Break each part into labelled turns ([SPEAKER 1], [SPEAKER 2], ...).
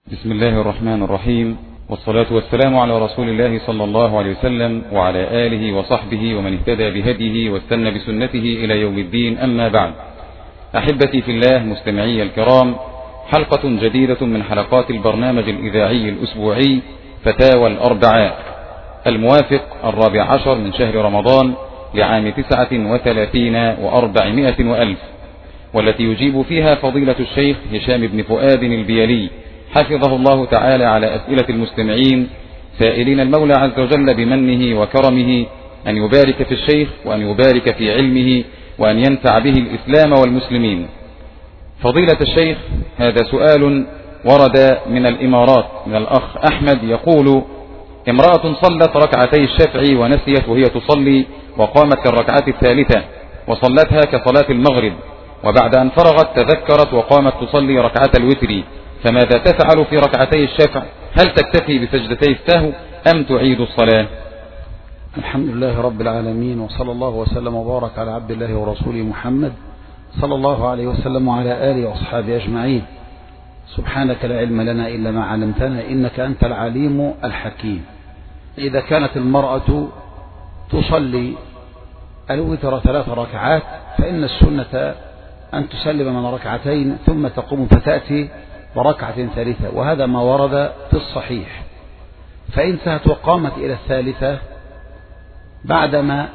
[SPEAKER 1] بسم الله الرحمن الرحيم، والصلاة والسلام على رسول الله صلى الله عليه وسلم وعلى آله وصحبه ومن اهتدى بهديه واستنى بسنته إلى يوم الدين. أما بعد، أحبتي في الله مستمعي الكرام، حلقة جديدة من حلقات البرنامج الإذاعي الأسبوعي فتاوى الأربعاء، الموافق 14 من شهر رمضان لعام 39 و400 وألف، والتي يجيب فيها فضيلة الشيخ هشام بن فؤاد البيلي حفظه الله تعالى على أسئلة المستمعين، سائلين المولى عز وجل بمنه وكرمه أن يبارك في الشيخ وأن يبارك في علمه وأن ينفع به الإسلام والمسلمين. فضيلة الشيخ، هذا سؤال ورد من الإمارات من الأخ أحمد، يقول: امرأة صلت ركعتي الشفع ونسيت وهي تصلي وقامت كالركعة الثالثة وصلتها كصلاة المغرب، وبعد أن فرغت تذكرت وقامت تصلي ركعة الوتر، فماذا تفعل في ركعتي الشفع؟ هل تكتفي بسجدتي السهو أم تعيد الصلاة؟
[SPEAKER 2] الحمد لله رب العالمين، وصلى الله وسلم وبارك على عبد الله ورسوله محمد صلى الله عليه وسلم وعلى آله وأصحابه أجمعين. سبحانك لا علم لنا إلا ما علمتنا إنك أنت العليم الحكيم. إذا كانت المرأة تصلي الوتر 3 ركعات فإن السنة أن تسلم من ركعتين ثم تقوم فتأتي بركعة ثالثة، وهذا ما ورد في الصحيح. فإن سهت وقامت إلى الثالثة بعدما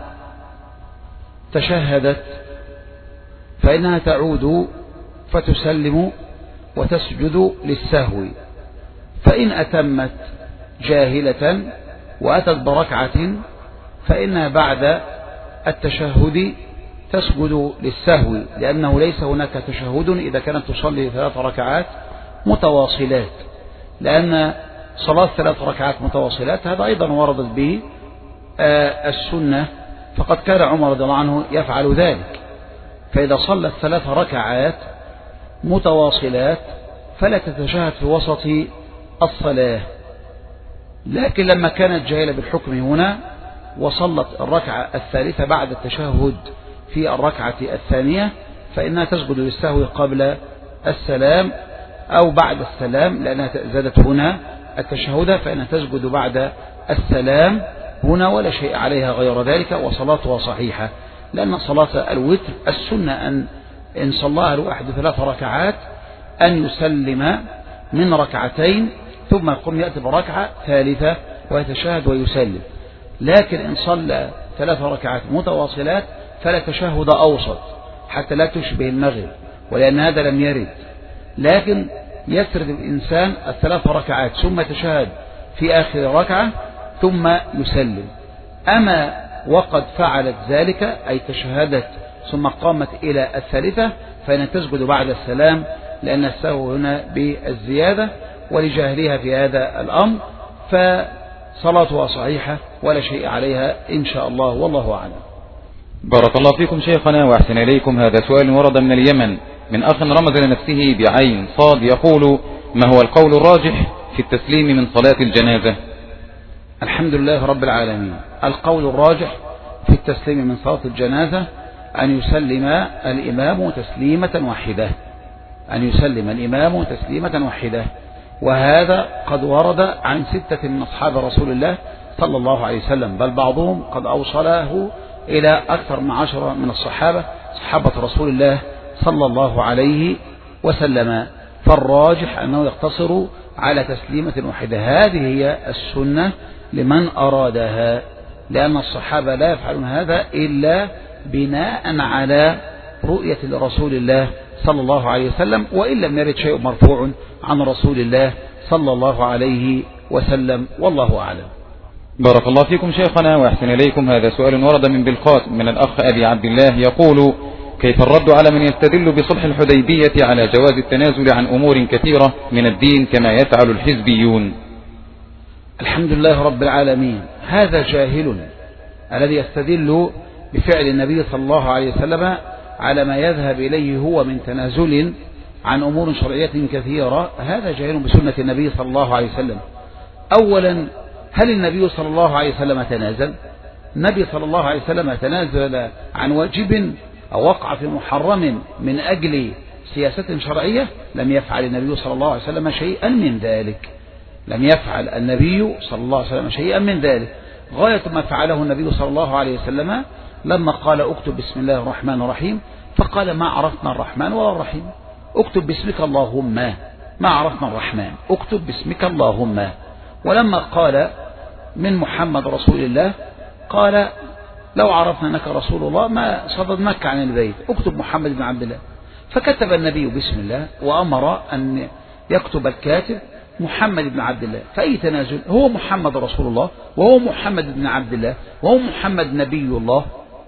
[SPEAKER 2] تشهدت فإنها تعود فتسلم وتسجد للسهو. فإن أتمت جاهلة وأتت بركعة فإنها بعد التشهد تسجد للسهو، لأنه ليس هناك تشهد إذا كانت تصلي 3 ركعات متواصلات، لأن صلاة 3 ركعات متواصلات هذا أيضا وردت به السنة، فقد كان عمر رضي الله عنه يفعل ذلك. فإذا صلت 3 ركعات متواصلات فلا تتشهد في وسط الصلاة. لكن لما كانت جاهلة بالحكم هنا وصلت الركعة الثالثة بعد التشهد في الركعة الثانية فإنها تسجد للسهو قبل السلام أو بعد السلام، لأنها زادت هنا التشهد، فإنها تسجد بعد السلام هنا ولا شيء عليها غير ذلك، وصلاتها صحيحة. لأن صلاة الوتر السنة إن صلاها الواحد 3 ركعات أن يسلم من ركعتين ثم يقوم يأتي بركعة ثالثة ويتشهد ويسلم. لكن إن صلى 3 ركعات متواصلات فلا تشهد أوسط حتى لا تشبه المغرب، ولأن هذا لم يرد. لكن يسرد الإنسان 3 ركعات ثم تشهد في آخر ركعة ثم يسلم. أما وقد فعلت ذلك أي تشهدت ثم قامت إلى الثالثة فإن تسجد بعد السلام، لأن السهو هنا بالزيادة ولجهلها في هذا الأمر، فصلاتها صحيحة ولا شيء عليها إن شاء الله، والله أعلم.
[SPEAKER 1] بارك الله فيكم شيخنا وأحسن إليكم. هذا سؤال ورد من اليمن من أخ رمز لنفسه بعين صاد، يقول: ما هو القول الراجح في التسليم من صلاة الجنازة؟
[SPEAKER 2] الحمد لله رب العالمين. القول الراجح في التسليم من صلاة الجنازة أن يسلم الإمام تسليمة واحدة، أن يسلم الإمام تسليمة واحدة، وهذا قد ورد عن 6 من أصحاب رسول الله صلى الله عليه وسلم، بل بعضهم قد أوصله إلى أكثر من 10 من الصحابة صحابة رسول الله صلى الله عليه وسلم. فالراجح أنه يقتصر على تسليمة واحدة، هذه هي السنة لمن أرادها، لأن الصحابة لا يفعلون هذا إلا بناء على رؤية لرسول الله صلى الله عليه وسلم، وإن لم يرد شيء مرفوع عن رسول الله صلى الله عليه وسلم، والله أعلم.
[SPEAKER 1] بارك الله فيكم شيخنا وأحسن إليكم. هذا سؤال ورد من بلقاس من الأخ أبي عبد الله، يقول: كيف الرد على من يستدل بصلح الحديبية على جواز التنازل عن أمور كثيرة من الدين كما يفعل الحزبيون؟
[SPEAKER 2] الحمد لله رب العالمين. هذا جاهل الذي يستدل بفعل النبي صلى الله عليه وسلم على ما يذهب إليه هو من تنازل عن أمور شرعية كثيرة، هذا جاهل بسنة النبي صلى الله عليه وسلم. أولا، هل النبي صلى الله عليه وسلم تنازل؟ النبي صلى الله عليه وسلم تنازل عن واجب أو وقع في محرم من أجل سياسة شرعية لم يفعل النبي صلى الله عليه وسلم شيئا من ذلك. لم يفعل النبي صلى الله عليه وسلم شيئا من ذلك. غاية ما فعله النبي صلى الله عليه وسلم لما قال اكتب بسم الله الرحمن الرحيم، فقال ما عرفنا الرحمن ولا الرحيم، اكتب باسمك اللهم، ما عرفنا الرحمن، اكتب باسمك اللهم. ولما قال من محمد رسول الله قال لو عرفنا أنك رسول الله ما صددناك عن البيت، اكتب محمد بن عبد الله. فكتب النبي بسم الله وأمر أن يكتب الكاتب محمد بن عبد الله. فأي تنازل، هو محمد رسول الله وهو محمد بن عبد الله وهو محمد نبي الله،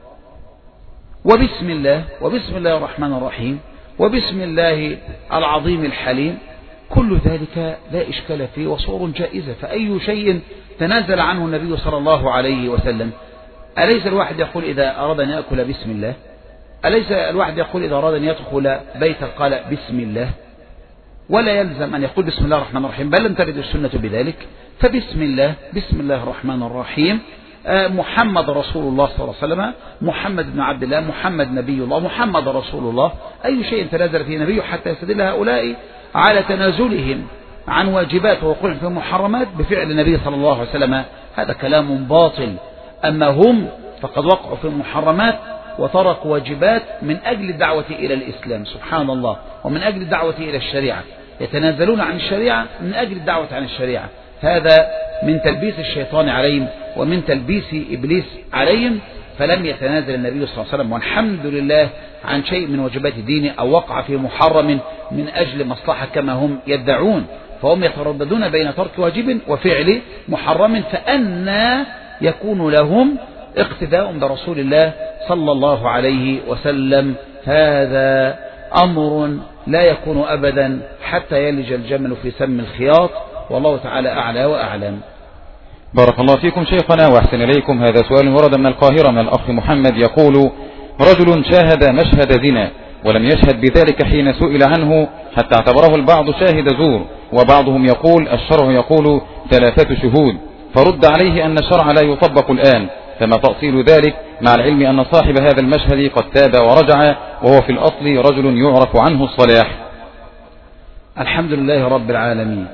[SPEAKER 2] وبسم الله وبسم الله الرحمن الرحيم وبسم الله العظيم الحليم، كل ذلك لا إشكال فيه وصور جائزة. فأي شيء تنازل عنه النبي صلى الله عليه وسلم؟ أليس الواحد يقول إذا أراد أن يأكل بسم الله؟ أليس الواحد يقول إذا أراد أن يدخل بيتا قال بسم الله؟ ولا يلزم أن يقول بسم الله الرحمن الرحيم، بل لم ترد السنة بذلك. فبسم الله، بسم الله الرحمن الرحيم، محمد رسول الله صلى الله عليه وسلم، محمد بن عبد الله، محمد نبي الله، محمد رسول الله. أي شيء تنازل فيه النبي حتى يستدل هؤلاء على تنازلهم عن واجبات ووقوعهم في محرمات بفعل النبي صلى الله عليه وسلم، هذا كلام باطل. أما هم فقد وقعوا في المحرمات وتركوا واجبات من أجل الدعوة إلى الإسلام، سبحان الله، ومن أجل الدعوة إلى الشريعة، يتنازلون عن الشريعة من أجل الدعوة عن الشريعة. هذا من تلبيس الشيطان عليهم ومن تلبيس إبليس عليهم. فلم يتنازل النبي صلى الله عليه وسلم والحمد لله عن شيء من واجبات دينه أو وقع في محرم من أجل مصلحة كما هم يدعون، فهم يترددون بين ترك واجب وفعل محرم، فأنى يكون لهم اقتداء برسول الله صلى الله عليه وسلم. هذا أمر لا يكون أبدا حتى يلج الجمل في سم الخياط، والله تعالى أعلى وأعلم.
[SPEAKER 1] بارك الله فيكم شيخنا وأحسن إليكم. هذا سؤال ورد من القاهرة من الأخ محمد يقول: رجل شاهد مشهد زنا ولم يشهد بذلك حين سئل عنه حتى اعتبره البعض شاهد زور، وبعضهم يقول الشرع يقول 3 شهود، فرد عليه أن الشرع لا يطبق الآن، فما تأصيل ذلك مع العلم أن صاحب هذا المشهد قد تاب ورجع وهو في الأصل رجل يعرف عنه الصلاح؟
[SPEAKER 2] الحمد لله رب العالمين.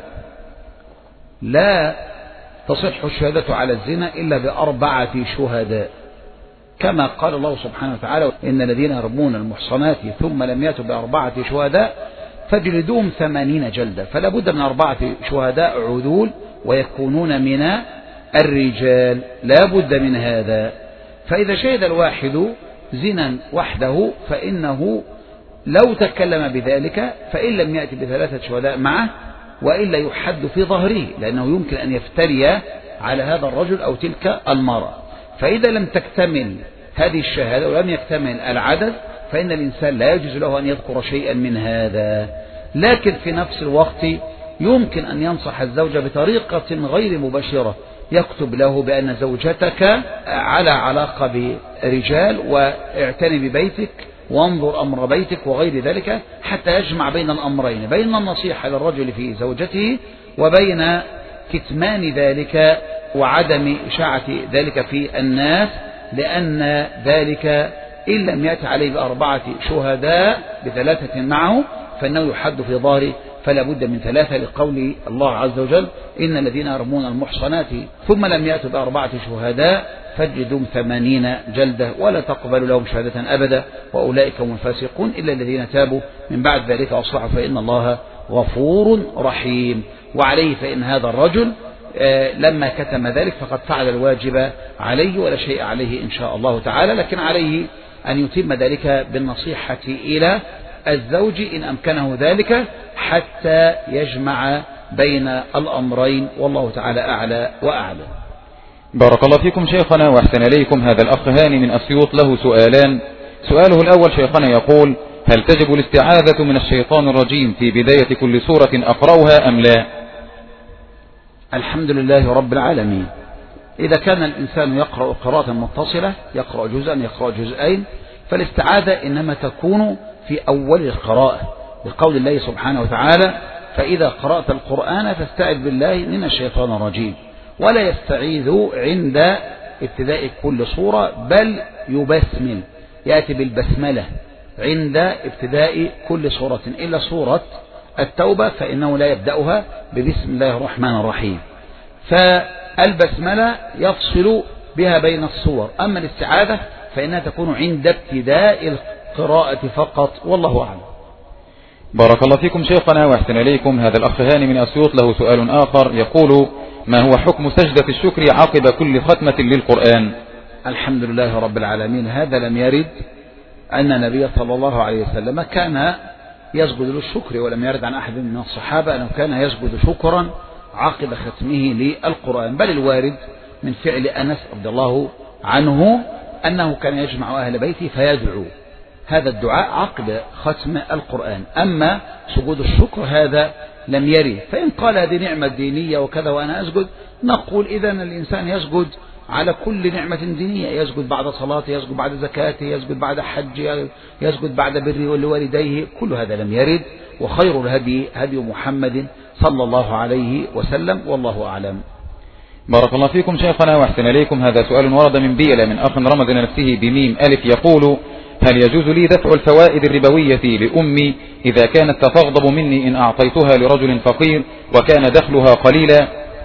[SPEAKER 2] لا تصح الشهادة على الزنا إلا ب4 شهداء، كما قال الله سبحانه وتعالى: إن الذين يرمون المحصنات ثم لم يأتوا ب4 شهداء فاجلدوهم 80 جلدة. فلا بد من 4 شهداء عدول ويكونون من الرجال، لا بد من هذا. فإذا شهد الواحد زنا وحده فإنه لو تكلم بذلك فإن لم يأتي ب3 شهداء معه وإلا يحد في ظهره، لأنه يمكن أن يفتري على هذا الرجل أو تلك المرأة. فإذا لم تكتمل هذه الشهادة ولم يكتمل العدد فإن الإنسان لا يجوز له أن يذكر شيئا من هذا. لكن في نفس الوقت يمكن أن ينصح الزوجة بطريقة غير مباشرة، يكتب له بأن زوجتك على علاقة برجال واعتني ببيتك وانظر أمر بيتك وغير ذلك، حتى يجمع بين الأمرين، بين النصيحة للرجل في زوجته وبين كتمان ذلك وعدم إشاعة ذلك في الناس، لأن ذلك إن لم يأتي عليه ب4 شهداء ب3 معه فإنه يحد في ظهره، فلا بد من 3 لقول الله عز وجل: إن الذين يرمون المحصنات ثم لم يأتوا ب4 شهداء فاجلدوهم 80 جلدة ولا تقبل لهم شهادة أبدا، وأولئك هم الفاسقون إلا الذين تابوا من بعد ذلك وأصلحوا فإن الله غفور رحيم. وعليه فإن هذا الرجل لما كتم ذلك فقد فعل الواجب عليه ولا شيء عليه إن شاء الله تعالى، لكن عليه أن يتم ذلك بالنصيحة إلى الزوج إن أمكنه ذلك حتى يجمع بين الأمرين، والله تعالى أعلى وأعلم.
[SPEAKER 1] بارك الله فيكم شيخنا وأحسن إليكم. هذا الأخ هاني من أسيوط له سؤالان. سؤاله الأول شيخنا يقول: هل تجب الاستعاذة من الشيطان الرجيم في بداية كل سورة أقرأها أم لا؟
[SPEAKER 2] الحمد لله رب العالمين. إذا كان الإنسان يقرأ قراءة متصلة، يقرأ جزءا يقرأ جزئين، فالاستعاذة إنما تكون في أول القراءة، بقول الله سبحانه وتعالى: فإذا قرأت القرآن فاستعذ بالله من الشيطان الرجيم. ولا يستعيذ عند ابتداء كل سورة، بل يبسمل، يأتي بالبسملة عند ابتداء كل سورة إلا سورة التوبة فإنه لا يبدأها ببسم الله الرحمن الرحيم. فالبسملة يفصل بها بين الصور، أما الاستعاذة فإنها تكون عند ابتداء القراءة فقط، والله أعلم.
[SPEAKER 1] بارك الله فيكم شيخنا وأحسن إليكم. هذا الأخ هاني من أسيوط له سؤال آخر يقول: ما هو حكم سجدة الشكر عقب كل ختمة للقرآن؟
[SPEAKER 2] الحمد لله رب العالمين، هذا لم يرد أن النبي صلى الله عليه وسلم كان يسجد للشكر، ولم يرد عن أحد من الصحابة أنه كان يسجد شكرا عقب ختمه للقرآن، بل الوارد من فعل أنس رضي الله عنه أنه كان يجمع أهل بيته فيدعو هذا الدعاء عقب ختم القرآن. أما سجود الشكر هذا لم يرد. فإن قال هذه نعمة دينية وكذا وأنا أسجد، نقول إذن الإنسان يسجد على كل نعمة دينية، يسجد بعد صلاته، يسجد بعد زكاته، يسجد بعد حج، يسجد بعد بره لوالديه، كل هذا لم يرد. وخير الهدي هدي محمد صلى الله عليه وسلم، والله أعلم.
[SPEAKER 1] بارك الله فيكم شيخنا وأحسن إليكم. هذا سؤال ورد من بيلة من أخ رمز نفسه بميم ألف يقول: هل يجوز لي دفع الفوائد الربوية لأمي إذا كانت تتغضب مني إن أعطيتها لرجل فقير وكان دخلها قليلا؟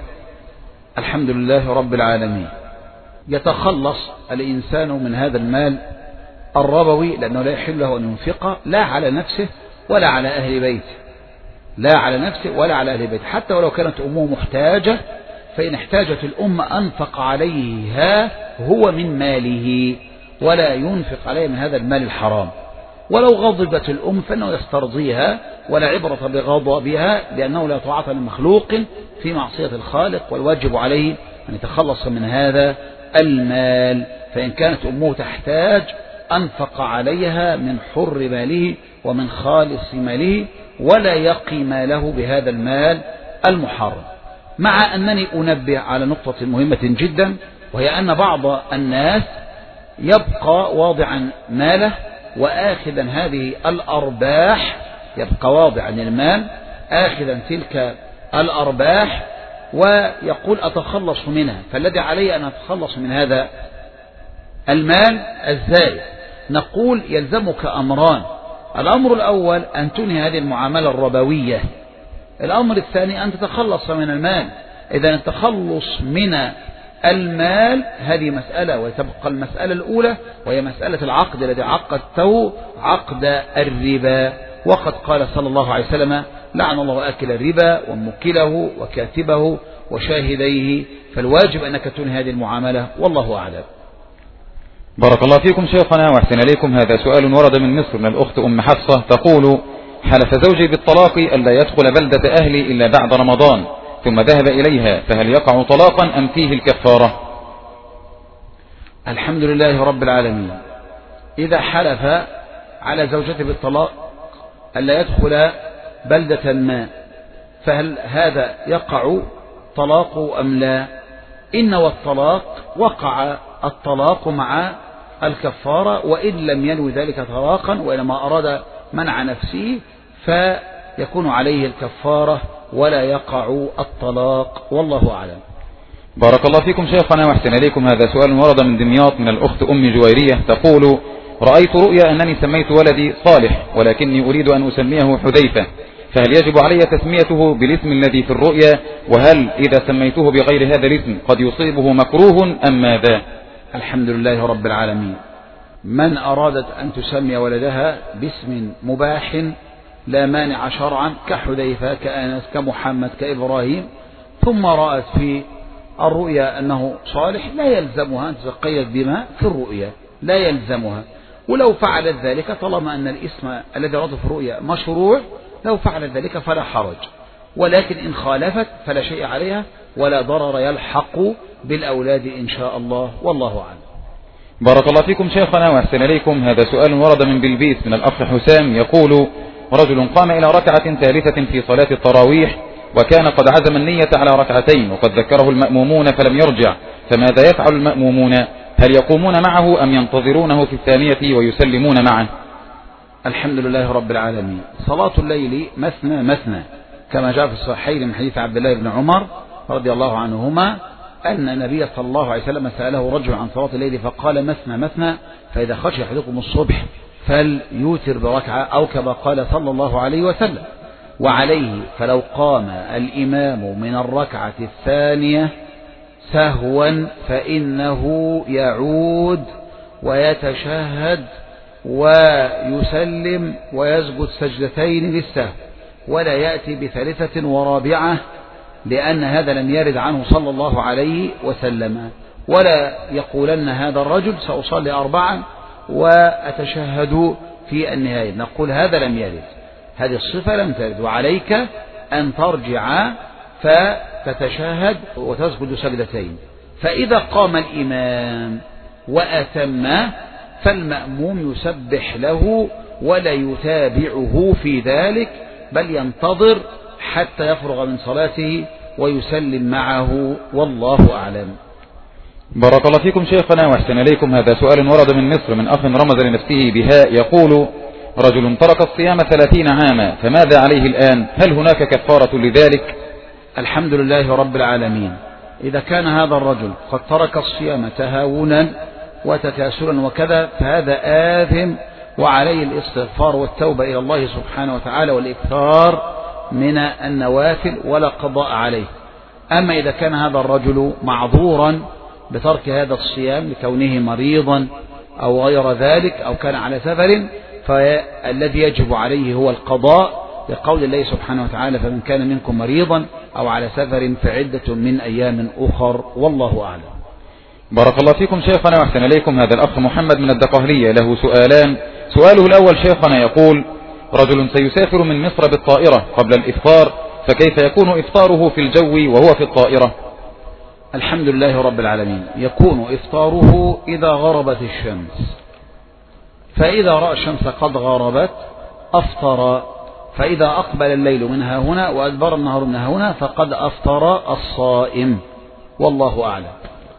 [SPEAKER 2] الحمد لله رب العالمين. يتخلص الإنسان من هذا المال الربوي لأنه لا يحل له أن ينفقه لا على نفسه ولا على أهل بيته، لا على نفسه ولا على أهل بيته، حتى ولو كانت أمه محتاجة، فإن احتاجت الأم أنفق عليها هو من ماله ولا ينفق عليها من هذا المال الحرام. ولو غضبت الأم فإنه يسترضيها ولا عبرة بغضبها، لأنه لا طاعة لمخلوق في معصية الخالق، والواجب عليه أن يتخلص من هذا المال. فإن كانت أمه تحتاج أنفق عليها من حر ماله ومن خالص ماله، ولا يقي ماله بهذا المال المحرم. مع أنني أنبه على نقطة مهمة جدا، وهي أن بعض الناس يبقى واضعا ماله وآخذا هذه الأرباح، يبقى واضعا المال آخذا تلك الأرباح ويقول أتخلص منها. فالذي علي أن أتخلص من هذا المال الزائد، نقول يلزمك أمران: الأمر الأول أن تنهي هذه المعاملة الربوية، الأمر الثاني أن تتخلص من المال. إذا التخلص من المال هذه مسألة، وتبقى المسألة الأولى وهي مسألة العقد الذي عقدته عقد الربا. وقد قال صلى الله عليه وسلم: لعن الله آكل الربا وموكله وكاتبه وشاهديه. فالواجب أنك تنهي هذه المعاملة، والله أعلم.
[SPEAKER 1] بارك الله فيكم شيخنا وأحسن إليكم. هذا سؤال ورد من مصر من الأخت أم حفصة تقول: حلف زوجي بالطلاق ألا يدخل بلدة أهلي إلا بعد رمضان، ثم ذهب إليها، فهل يقع طلاقا أم فيه الكفارة؟
[SPEAKER 2] الحمد لله رب العالمين. إذا حلف على زوجته بالطلاق ألا يدخل بلدة ما، فهل هذا يقع طلاق أم لا؟ إن والطلاق وقع الطلاق مع الكفارة، وإن لم ينوي ذلك طلاقا وإنما أراد منع نفسه فيكون عليه الكفارة ولا يقع الطلاق، والله أعلم.
[SPEAKER 1] بارك الله فيكم شيخنا وأحسن إليكم. هذا سؤال ورد من دمياط من الأخت أم جويرية تقول: رأيت رؤيا أنني سميت ولدي صالح ولكني أريد أن أسميه حذيفة، فهل يجب علي تسميته بالاسم الذي في الرؤيا؟ وهل إذا سميته بغير هذا الاسم قد يصيبه مكروه أم ماذا؟
[SPEAKER 2] الحمد لله رب العالمين. من أرادت أن تسمي ولدها باسم مباح لا مانع شرعا كحذيفة كأنس كمحمد كإبراهيم، ثم رأت في الرؤيا أنه صالح، لا يلزمها أن تتقيد بما في الرؤيا، لا يلزمها. ولو فعلت ذلك طالما أن الاسم الذي رأته في الرؤيا مشروع، لو فعلت ذلك فلا حرج. ولكن إن خالفت فلا شيء عليها ولا ضرر يلحق بالأولاد إن شاء الله، والله أعلم.
[SPEAKER 1] بارك الله فيكم شيخنا وأحسن إليكم. هذا سؤال ورد من بلبيس من الأخ حسام يقول: رجل قام إلى ركعة ثالثة في صلاة التراويح وكان قد عزم النية على ركعتين وقد ذكره المأمومون فلم يرجع، فماذا يفعل المأمومون؟ هل يقومون معه أم ينتظرونه في الثانية ويسلمون معه؟
[SPEAKER 2] الحمد لله رب العالمين. صلاة الليل مثنى مثنى، كما جاء في الصحيحين من حديث عبد الله بن عمر رضي الله عنهما أن النبي صلى الله عليه وسلم سأله رجل عن صلاة الليل فقال: مثنى مثنى، فإذا خشي أحدكم الصبح فليوتر بركعة أو كما قال صلى الله عليه وسلم. وعليه فلو قام الإمام من الركعة الثانية سهوا فإنه يعود ويتشهد ويسلم ويسجد سجدتين للسهو، ولا يأتي بثالثة ورابعة، لأن هذا لم يرد عنه صلى الله عليه وسلم. ولا يقولن هذا الرجل سأصلي 4 وأتشهد في النهاية، نقول هذا لم يرد، هذه الصفة لم ترد. وعليك أن ترجع فتتشهد وتسجد سجدتين. فإذا قام الإمام وأتم فالمأموم يسبح له ولا يتابعه في ذلك، بل ينتظر حتى يفرغ من صلاته ويسلم معه، والله أعلم.
[SPEAKER 1] بارك الله فيكم شيخنا وأحسن إليكم. هذا سؤال ورد من مصر من أخ رمز لنفسه بهاء، يقول: رجل ترك الصيام 30 عاما فماذا عليه الآن؟ هل هناك كفارة لذلك؟
[SPEAKER 2] الحمد لله رب العالمين. إذا كان هذا الرجل قد ترك الصيام تهاونا وتكاسلا وكذا فهذا آثم، وعليه الاستغفار والتوبة إلى الله سبحانه وتعالى والإكثار من النوافل ولا قضاء عليه. أما إذا كان هذا الرجل معذورا بترك هذا الصيام لكونه مريضا أو غير ذلك أو كان على سفر، فالذي يجب عليه هو القضاء، لقول الله سبحانه وتعالى: فمن كان منكم مريضا أو على سفر فعدة من أيام أخر، والله أعلم.
[SPEAKER 1] بارك الله فيكم شيخنا وأحسن إليكم. هذا الأخ محمد من الدقهلية له سؤالان. سؤاله الأول شيخنا يقول: رجل سيسافر من مصر بالطائرة قبل الإفطار، فكيف يكون إفطاره في الجو وهو في الطائرة؟
[SPEAKER 2] الحمد لله رب العالمين. يكون إفطاره إذا غربت الشمس، فإذا رأى الشمس قد غربت أفطر، فإذا أقبل الليل منها هنا وأدبر النهار منها هنا فقد أفطر الصائم، والله أعلم.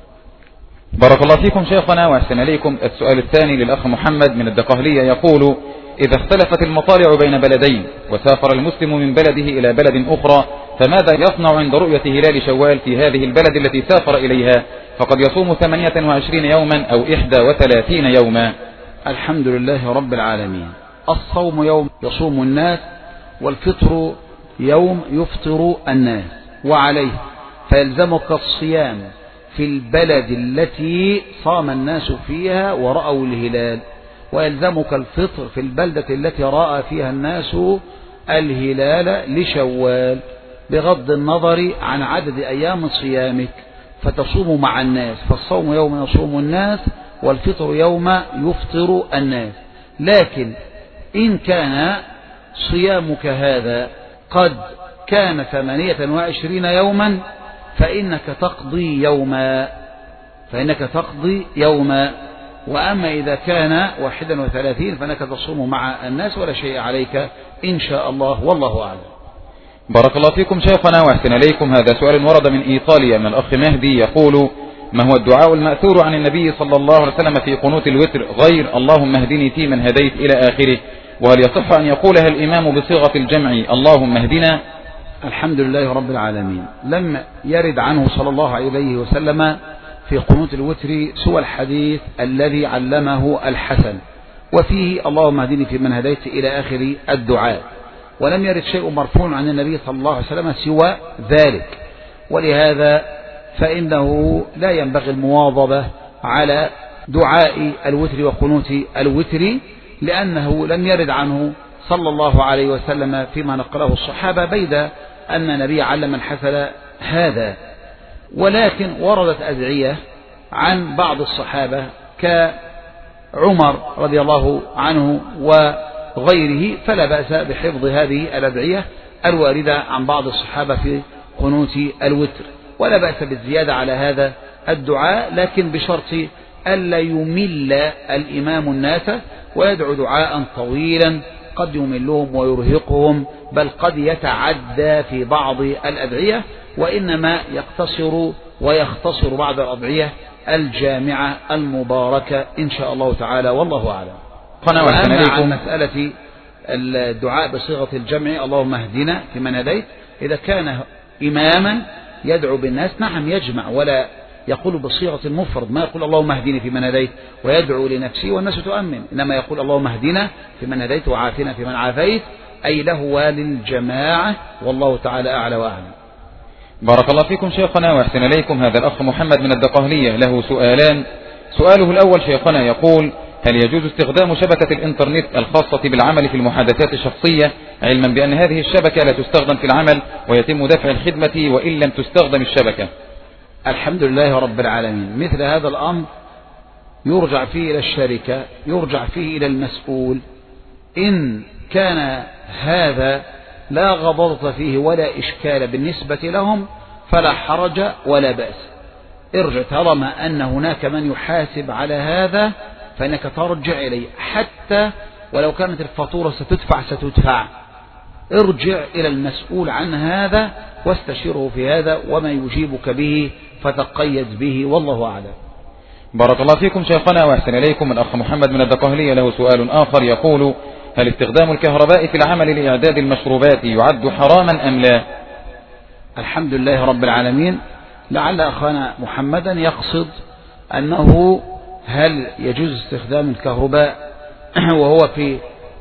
[SPEAKER 1] بارك الله فيكم شيخنا وأحسن إليكم. السؤال الثاني للأخ محمد من الدقهلية يقول: إذا اختلفت المطالع بين بلدين وسافر المسلم من بلده إلى بلد أخرى، فماذا يصنع عند رؤية هلال شوال في هذه البلد التي سافر إليها؟ فقد يصوم 28 يوما أو 31 يوما.
[SPEAKER 2] الحمد لله رب العالمين. الصوم يوم يصوم الناس، والفطر يوم يفطر الناس، وعليه فيلزمك الصيام في البلد التي صام الناس فيها ورأوا الهلال، ويلزمك الفطر في البلدة التي رأى فيها الناس الهلال لشوال، بغض النظر عن عدد أيام صيامك، فتصوم مع الناس. فالصوم يوم يصوم الناس والفطر يوم يفطر الناس. لكن إن كان صيامك هذا قد كان 28 يوما فإنك تقضي يوما، وأما إذا كان 31 فإنك تصوم مع الناس ولا شيء عليك إن شاء الله، والله أعلم.
[SPEAKER 1] بارك الله فيكم شيخنا وأحسن إليكم. هذا سؤال ورد من إيطاليا من الأخ مهدي، يقول: ما هو الدعاء المأثور عن النبي صلى الله عليه وسلم في قنوت الوتر غير اللهم اهدني فيمن هديت إلى آخره؟ وهل يصح أن يقولها الإمام بصيغة الجمع اللهم اهدنا؟
[SPEAKER 2] الحمد لله رب العالمين. لم يرد عنه صلى الله عليه وسلم في قنوت الوتر سوى الحديث الذي علمه الحسن، وفيه اللهم اهدني فيمن هديت إلى آخر الدعاء، ولم يرد شيء مرفوع عن النبي صلى الله عليه وسلم سوى ذلك. ولهذا فإنه لا ينبغي المواظبة على دعاء الوتر وقنوت الوتر، لأنه لم يرد عنه صلى الله عليه وسلم فيما نقله الصحابة، بيد أن النبي علم الحسن هذا. ولكن وردت أدعية عن بعض الصحابة كعمر رضي الله عنه وغيره، فلا بأس بحفظ هذه الأدعية الواردة عن بعض الصحابة في قنوت الوتر، ولا بأس بالزيادة على هذا الدعاء، لكن بشرط ألا يمل الإمام الناس ويدعو دعاء طويلا قد يملهم ويرهقهم، بل قد يتعدى في بعض الأدعية، وإنما يقتصر ويختصر بعض الأدعية الجامعة المباركة إن شاء الله تعالى، والله أعلم. وأما عن مسألة الدعاء بصيغة الجمع اللهم اهدنا فيمن هديت، إذا كان إماما يدعو بالناس نعم يجمع ولا يقول بصيغة المفرد، ما يقول اللهم اهدني فيمن هديت ويدعو لنفسه والناس تؤمن، إنما يقول اللهم اهدنا فيمن هديت وعافنا فيمن عافيت، أي له وللجماعة، والله تعالى أعلى وأعلم.
[SPEAKER 1] بارك الله فيكم شيخنا ويحسن إليكم. هذا الأخ محمد من الدقهلية له سؤالان. سؤاله الأول شيخنا يقول: هل يجوز استخدام شبكة الإنترنت الخاصة بالعمل في المحادثات الشخصية، علما بأن هذه الشبكة لا تستخدم في العمل ويتم دفع الخدمة وإن لم تستخدم الشبكة؟
[SPEAKER 2] الحمد لله رب العالمين. مثل هذا الأمر يرجع فيه إلى الشركة، يرجع فيه إلى المسؤول. إن كان هذا لا غضاضة فيه ولا إشكال بالنسبة لهم فلا حرج ولا بأس. ارجع، طالما أن هناك من يحاسب على هذا فإنك ترجع إليه، حتى ولو كانت الفاتورة ستدفع. ارجع إلى المسؤول عن هذا واستشره في هذا، وما يجيبك به فتقيد به، والله أعلم.
[SPEAKER 1] بارك الله فيكم شيخنا ويحسن إليكم. الأخ محمد من الدقهلية له سؤال آخر يقول: هل استخدام الكهرباء في العمل لإعداد المشروبات يعد حراما أم لا؟
[SPEAKER 2] الحمد لله رب العالمين. لعل أخانا محمدا يقصد أنه هل يجوز استخدام الكهرباء وهو في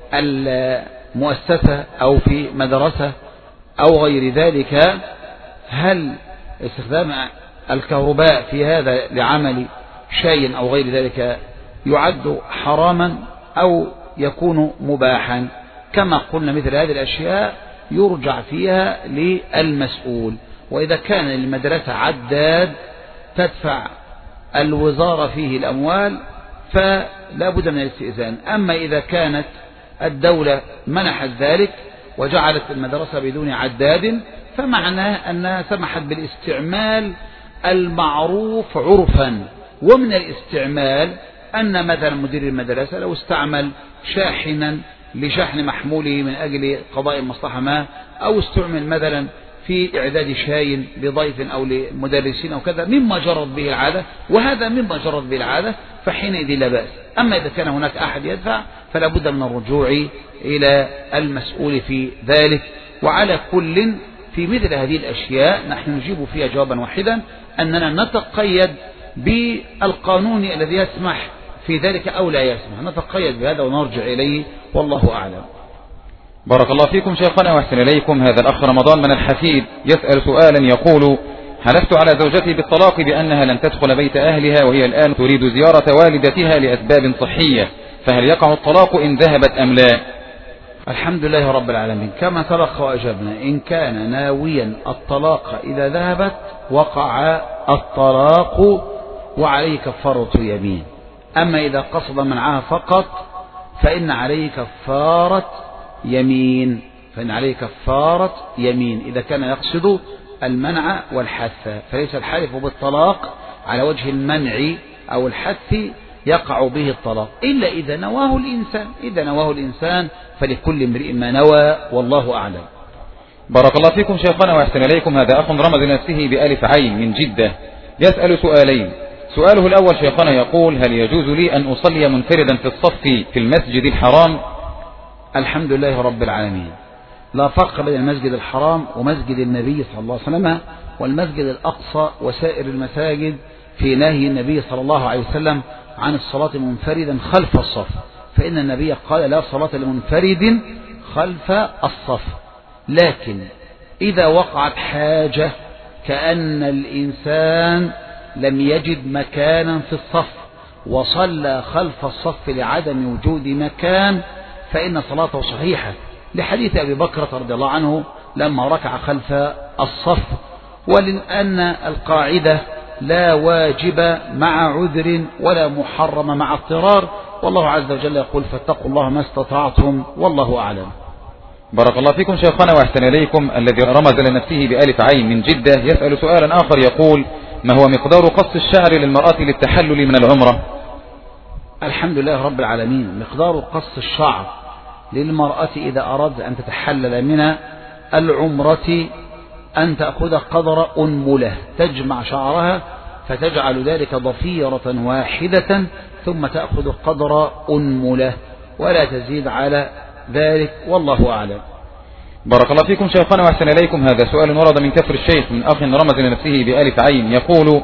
[SPEAKER 2] المؤسسة أو في مدرسة أو غير ذلك، هل استخدام الكهرباء في هذا لعمل شيء أو غير ذلك يعد حراما أو يكون مباحا؟ كما قلنا مثل هذه الأشياء يرجع فيها للمسؤول. وإذا كان المدرسة عداد تدفع الوزارة فيه الأموال فلا بد من الاستئذان. أما إذا كانت الدولة منحت ذلك وجعلت المدرسة بدون عداد فمعناه أنها سمحت بالاستعمال المعروف عرفا. ومن الاستعمال أن مثلا مدير المدرسة لو استعمل شاحنا لشحن محموله من أجل قضاء المصلحة ما، أو استعمل مثلا في إعداد شاي لضيف أو لمدرسين أو كذا مما جرت به العادة، وهذا مما جرت به العادة، فحينئذ لا بأس. أما إذا كان هناك أحد يدفع فلا بد من الرجوع إلى المسؤول في ذلك. وعلى كل في مثل هذه الأشياء نحن نجيب فيها جوابا واحدا، أننا نتقيد بالقانون الذي يسمح في ذلك أو لا يسمح، نتقيد بهذا ونرجع إليه، والله أعلم.
[SPEAKER 1] بارك الله فيكم شيخنا ويحسن إليكم. هذا الأخ رمضان من الحفيد يسأل سؤالا يقول: حلفت على زوجتي بالطلاق بأنها لن تدخل بيت أهلها وهي الآن تريد زيارة والدتها لأسباب صحية، فهل يقع الطلاق إن ذهبت أم لا؟
[SPEAKER 2] الحمد لله رب العالمين. كما سبق وأجبنا، إن كان ناويا الطلاق إذا ذهبت وقع الطلاق وعليه كفارة يمين. أما إذا قصد منعها فقط فإن عليه كفارة يمين، إذا كان يقصد المنع والحث، فليس الحلف بالطلاق على وجه المنع أو الحث يقع به الطلاق، إلا إذا نواه الإنسان فلكل امرئ ما نوى، والله أعلم.
[SPEAKER 1] بارك الله فيكم شيخنا ويحسن إليكم. هذا أخ رمز نفسه بألف عين من جدة يسأل سؤالين. سؤاله الأول شيخنا يقول: هل يجوز لي أن أصلي منفردا في الصف في المسجد الحرام؟
[SPEAKER 2] الحمد لله رب العالمين. لا فرق بين المسجد الحرام ومسجد النبي صلى الله عليه وسلم والمسجد الأقصى وسائر المساجد في نهي النبي صلى الله عليه وسلم عن الصلاة منفردا خلف الصف، فإن النبي قال: لا صلاة لمنفرد خلف الصف. لكن إذا وقعت حاجة كأن الإنسان لم يجد مكانا في الصف وصلى خلف الصف لعدم وجود مكان فإن صلاته صحيحة، لحديث أبي بكر رضي الله عنه لما ركع خلف الصف. ولأن القاعدة لا واجب مع عذر ولا محرم مع اضطرار، والله عز وجل يقول: فاتقوا الله ما استطعتم، والله أعلم.
[SPEAKER 1] بارك الله فيكم شيخنا ويحسن إليكم. الذي رمز لنفسه بألف عين من جدة يسأل سؤالا آخر يقول: ما هو مقدار قص الشعر للمرأة للتحلل من العمرة؟
[SPEAKER 2] الحمد لله رب العالمين. مقدار قص الشعر للمرأة إذا أراد أن تتحلل من العمرة أن تأخذ قدر أنملة، تجمع شعرها فتجعل ذلك ضفيرة واحدة ثم تأخذ قدر أنملة ولا تزيد على ذلك، والله أعلم.
[SPEAKER 1] بارك الله فيكم شيخنا وأحسن إليكم. هذا سؤال ورد من كفر الشيخ من أخ رمز لنفسه بألف عين يقول: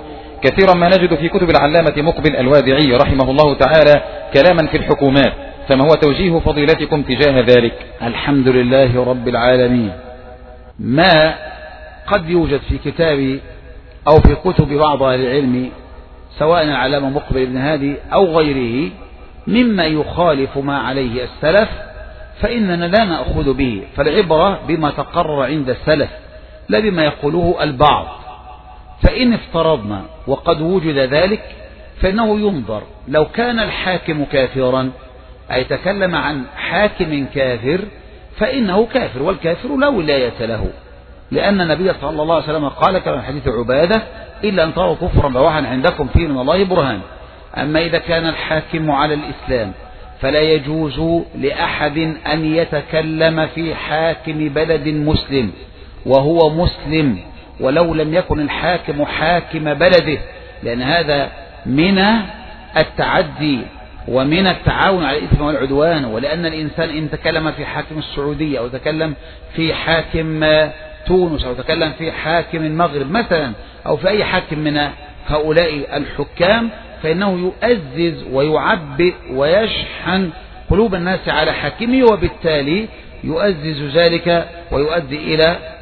[SPEAKER 1] كثيرا ما نجد في كتب العلامة مقبل الوادعي رحمه الله تعالى كلاما في الحكومات، فما هو توجيه فضيلتكم تجاه ذلك؟
[SPEAKER 2] الحمد لله رب العالمين. ما قد يوجد في كتاب أو في كتب بعض أهل العلم سواء العلامة مقبل بن هادي أو غيره مما يخالف ما عليه السلف فإننا لا نأخذ به، فالعبرة بما تقرر عند السلف لا بما يقوله البعض. فإن افترضنا وقد وجد ذلك فإنه ينظر، لو كان الحاكم كافرا أي تكلم عن حاكم كافر فإنه كافر، والكافر لا ولاية له، لأن النبي صلى الله عليه وسلم قال كما حديث عبادة إلا أن تروا كفرا بواحا عندكم فيه من الله برهان. أما إذا كان الحاكم على الإسلام فلا يجوز لأحد أن يتكلم في حاكم بلد مسلم وهو مسلم ولو لم يكن الحاكم حاكم بلده، لأن هذا من التعدي ومن التعاون على الإثم والعدوان. ولأن الإنسان إن تكلم في حاكم السعودية أو تكلم في حاكم تونس أو تكلم في حاكم المغرب مثلا أو في أي حاكم من هؤلاء الحكام فإنه يؤزز ويعبئ ويشحن قلوب الناس على حاكمه، وبالتالي يؤزز ذلك ويؤدي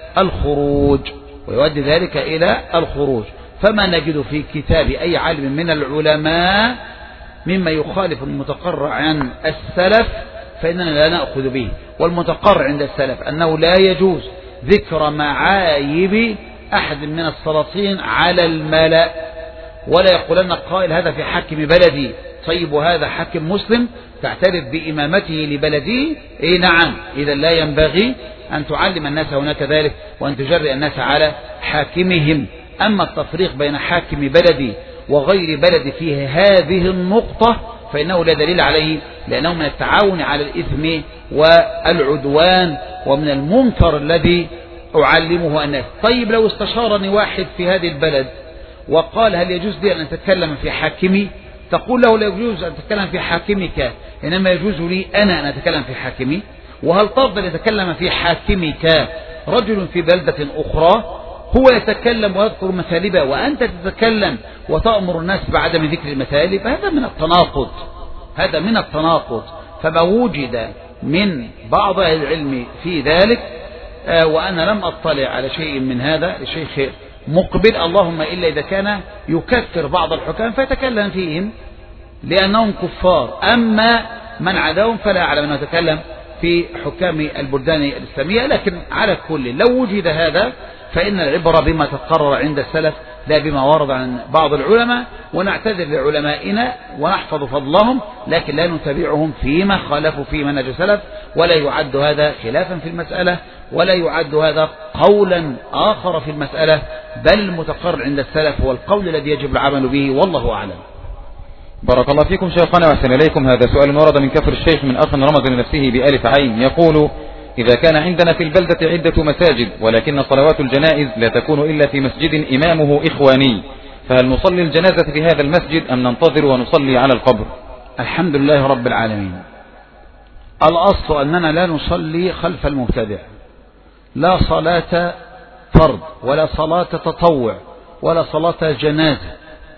[SPEAKER 2] ذلك إلى الخروج. فما نجد في كتاب أي عالم من العلماء مما يخالف المتقرر عن السلف فإننا لا نأخذ به. والمتقرر عند السلف أنه لا يجوز ذكر معايب أحد من السلاطين على الملأ، ولا يقولن قائل هذا في حاكم بلدي، طيب وهذا حاكم مسلم تعترف بإمامته لبلده؟ إيه نعم، إذا لا ينبغي أن تعلم الناس هناك ذلك وأن تجرئ الناس على حاكمهم. أما التفريق بين حاكم بلدي وغير بلد فيه هذه النقطة فإنه لا دليل عليه، لأنه من التعاون على الإثم والعدوان ومن المنكر الذي أعلمه الناس. طيب لو استشارني واحد في هذه البلد وقال هل يجوز لي أن أتكلم في حاكمي؟ تقول له لا يجوز أن تتكلم في حاكمك، إنما يجوز لي أنا أن أتكلم في حاكمي. وهل تفضل يتكلم في حاكمك رجل في بلدة أخرى هو يتكلم ويذكر مثالبه وأنت تتكلم وتأمر الناس بعدم ذكر المثالب؟ هذا من التناقض. فما وجد من بعض أهل العلم في ذلك وأنا لم أطلع على شيء من هذا الشيخ مقبل، اللهم إلا إذا كان يكفر بعض الحكام فيتكلم فيهم لأنهم كفار، أما من عداهم فلا أعلم أنه يتكلم في حكام البلدان الإسلامية. لكن على كل لو وجد هذا فإن العبرة بما تقرر عند السلف لا بما ورد عن بعض العلماء، ونعتذر لعلمائنا ونحفظ فضلهم لكن لا نتبعهم فيما خالفوا في منهج السلف، ولا يعد هذا خلافا في المسألة ولا يعد هذا قولا آخر في المسألة، بل المتقرر عند السلف هو القول الذي يجب العمل به، والله أعلم.
[SPEAKER 1] بارك الله فيكم شيخنا وأحسن إليكم. هذا سؤال ورد من كفر الشيخ من أخ رمز لنفسه بألف عين، يقول: إذا كان عندنا في البلدة عدة مساجد ولكن صلوات الجنائز لا تكون إلا في مسجد إمامه إخواني، فهل نصلي الجنازة في هذا المسجد أم ننتظر ونصلي على القبر؟
[SPEAKER 2] الحمد لله رب العالمين. الأصل أننا لا نصلي خلف المبتدع، لا صلاة فرض ولا صلاة تطوع ولا صلاة جنازة،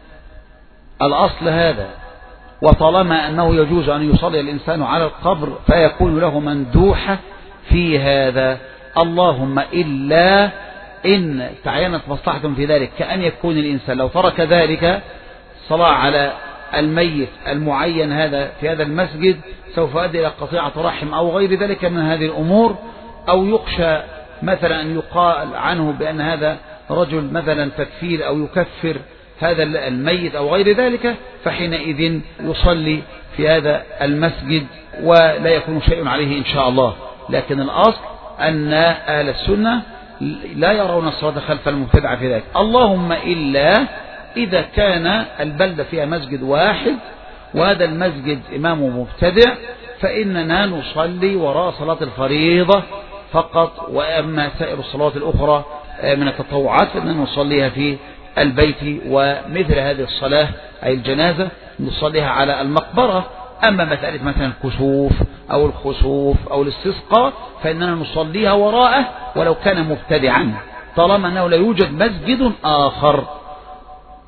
[SPEAKER 2] الأصل هذا. وطالما أنه يجوز أن يصلي الإنسان على القبر فيكون له مندوحة في هذا، اللهم إلا إن تعينت مصلحة في ذلك، كأن يكون الإنسان لو ترك ذلك صلاة على الميت المعين هذا في هذا المسجد سوف يؤدي إلى قطيعة رحم أو غير ذلك من هذه الأمور، أو يخشى مثلا أن يقال عنه بأن هذا رجل مثلا تكفير أو يكفر هذا الميت أو غير ذلك، فحينئذ يصلي في هذا المسجد ولا يكون شيء عليه إن شاء الله. لكن الأصل أن أهل السنة لا يرون الصلاة خلف المبتدع في ذلك، اللهم إلا إذا كان البلدة فيها مسجد واحد وهذا المسجد إمامه مبتدع فإننا نصلي وراء صلاة الفريضة فقط، وأما سائر الصلوات الأخرى من التطوعات فإننا نصليها في البيت. ومثل هذه الصلاة أي الجنازة نصليها على المقبرة. أما مسألة مثلا الكسوف أو الخسوف أو الاستسقاء فإننا نصليها وراءه ولو كان مبتدعا، طالما أنه لا يوجد مسجد آخر.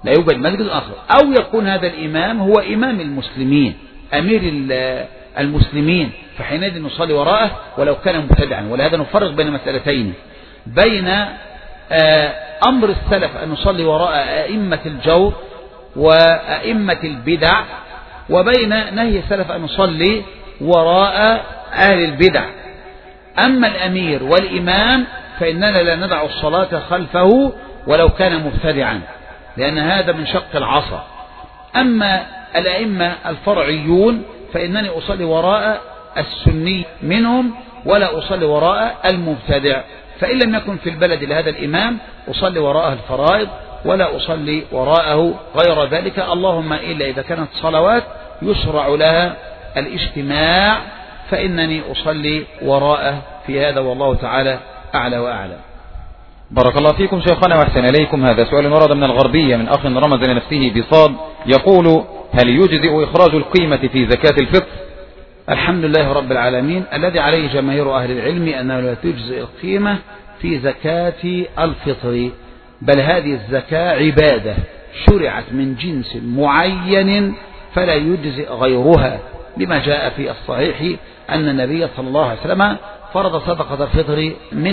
[SPEAKER 2] لا يوجد مسجد آخر. أو يكون هذا الإمام هو إمام المسلمين، أمير المسلمين، فحينئذ نصلي وراءه ولو كان مبتدعا. ولهذا نفرق بين مسألتين، بين أمر السلف أن نصلي وراء أئمة الجور وأئمة البدع، وبين نهي السلف أن نصلي وراء أهل البدع. أما الأمير والإمام فإننا لا ندع الصلاة خلفه ولو كان مبتدعا، لأن هذا من شق العصا. أما الأئمة الفرعيون فإنني أصلي وراء السني منهم ولا أصلي وراء المبتدع. فإن لم يكن في البلد لهذا الإمام أصلي وراءه الفرائض ولا أصلي وراءه غير ذلك، اللهم إلا إذا كانت صلوات يشرع لها الاجتماع فإنني أصلي وراءه في هذا، والله تعالى أعلى وأعلم.
[SPEAKER 1] بارك الله فيكم شيخنا وأحسن إليكم. هذا سؤال ورد من الغربية من أخ رمز لنفسه بصاد، يقول: هل يجزئ إخراج القيمة في زكاة الفطر؟
[SPEAKER 2] الحمد لله رب العالمين، الذي عليه جماهير أهل العلم أنه لا تجزئ القيمة في زكاة الفطر، بل هذه الزكاة عبادة شرعت من جنس معين فلا يجزئ غيرها، لما جاء في الصحيح أن النبي صلى الله عليه وسلم فرض صدقة الفطر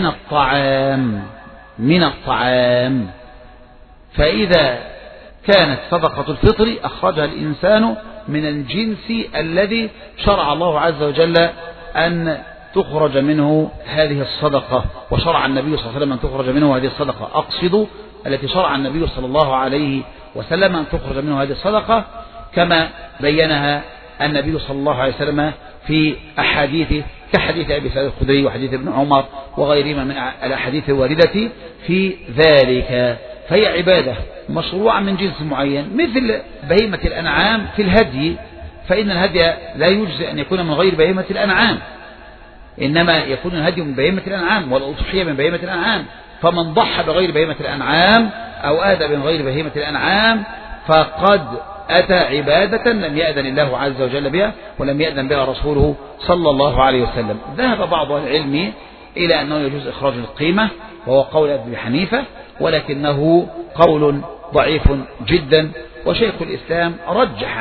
[SPEAKER 2] من الطعام. فإذا كانت صدقة الفطر أخرجها الإنسان من الجنس الذي شرع الله عز وجل أن تخرج منه هذه الصدقة، وشرع النبي صلى الله عليه وسلم أن تخرج منه هذه الصدقة. أقصد التي شرع النبي صلى الله عليه وسلم أن تخرج منه هذه الصدقة كما بينها النبي صلى الله عليه وسلم في أحاديثه، كحديث أبي سعيد الخدري وحديث ابن عمر وغيرهما من الأحاديث الواردة في ذلك. فهي عبادة مشروعة من جنس معين، مثل بهيمة الأنعام في الهدي، فإن الهدي لا يجزئ أن يكون من غير بهيمة الأنعام، إنما يكون الهدي من بهيمة الأنعام والأضحية من بهيمة الأنعام. فمن ضحى بغير بهيمة الأنعام أو أهدى من غير بهيمة الأنعام فقد أتى عبادة لم يأذن الله عز وجل بها ولم يأذن بها رسوله صلى الله عليه وسلم. ذهب بعض العلم إلى أنه يجوز إخراج القيمة، وهو قول أبي حنيفة، ولكنه قول ضعيف جدا. وشيخ الإسلام رجح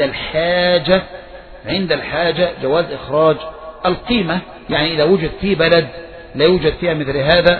[SPEAKER 2] عند الحاجة جواز إخراج القيمة، يعني إذا وجد في بلد لا يوجد فيها مثل هذا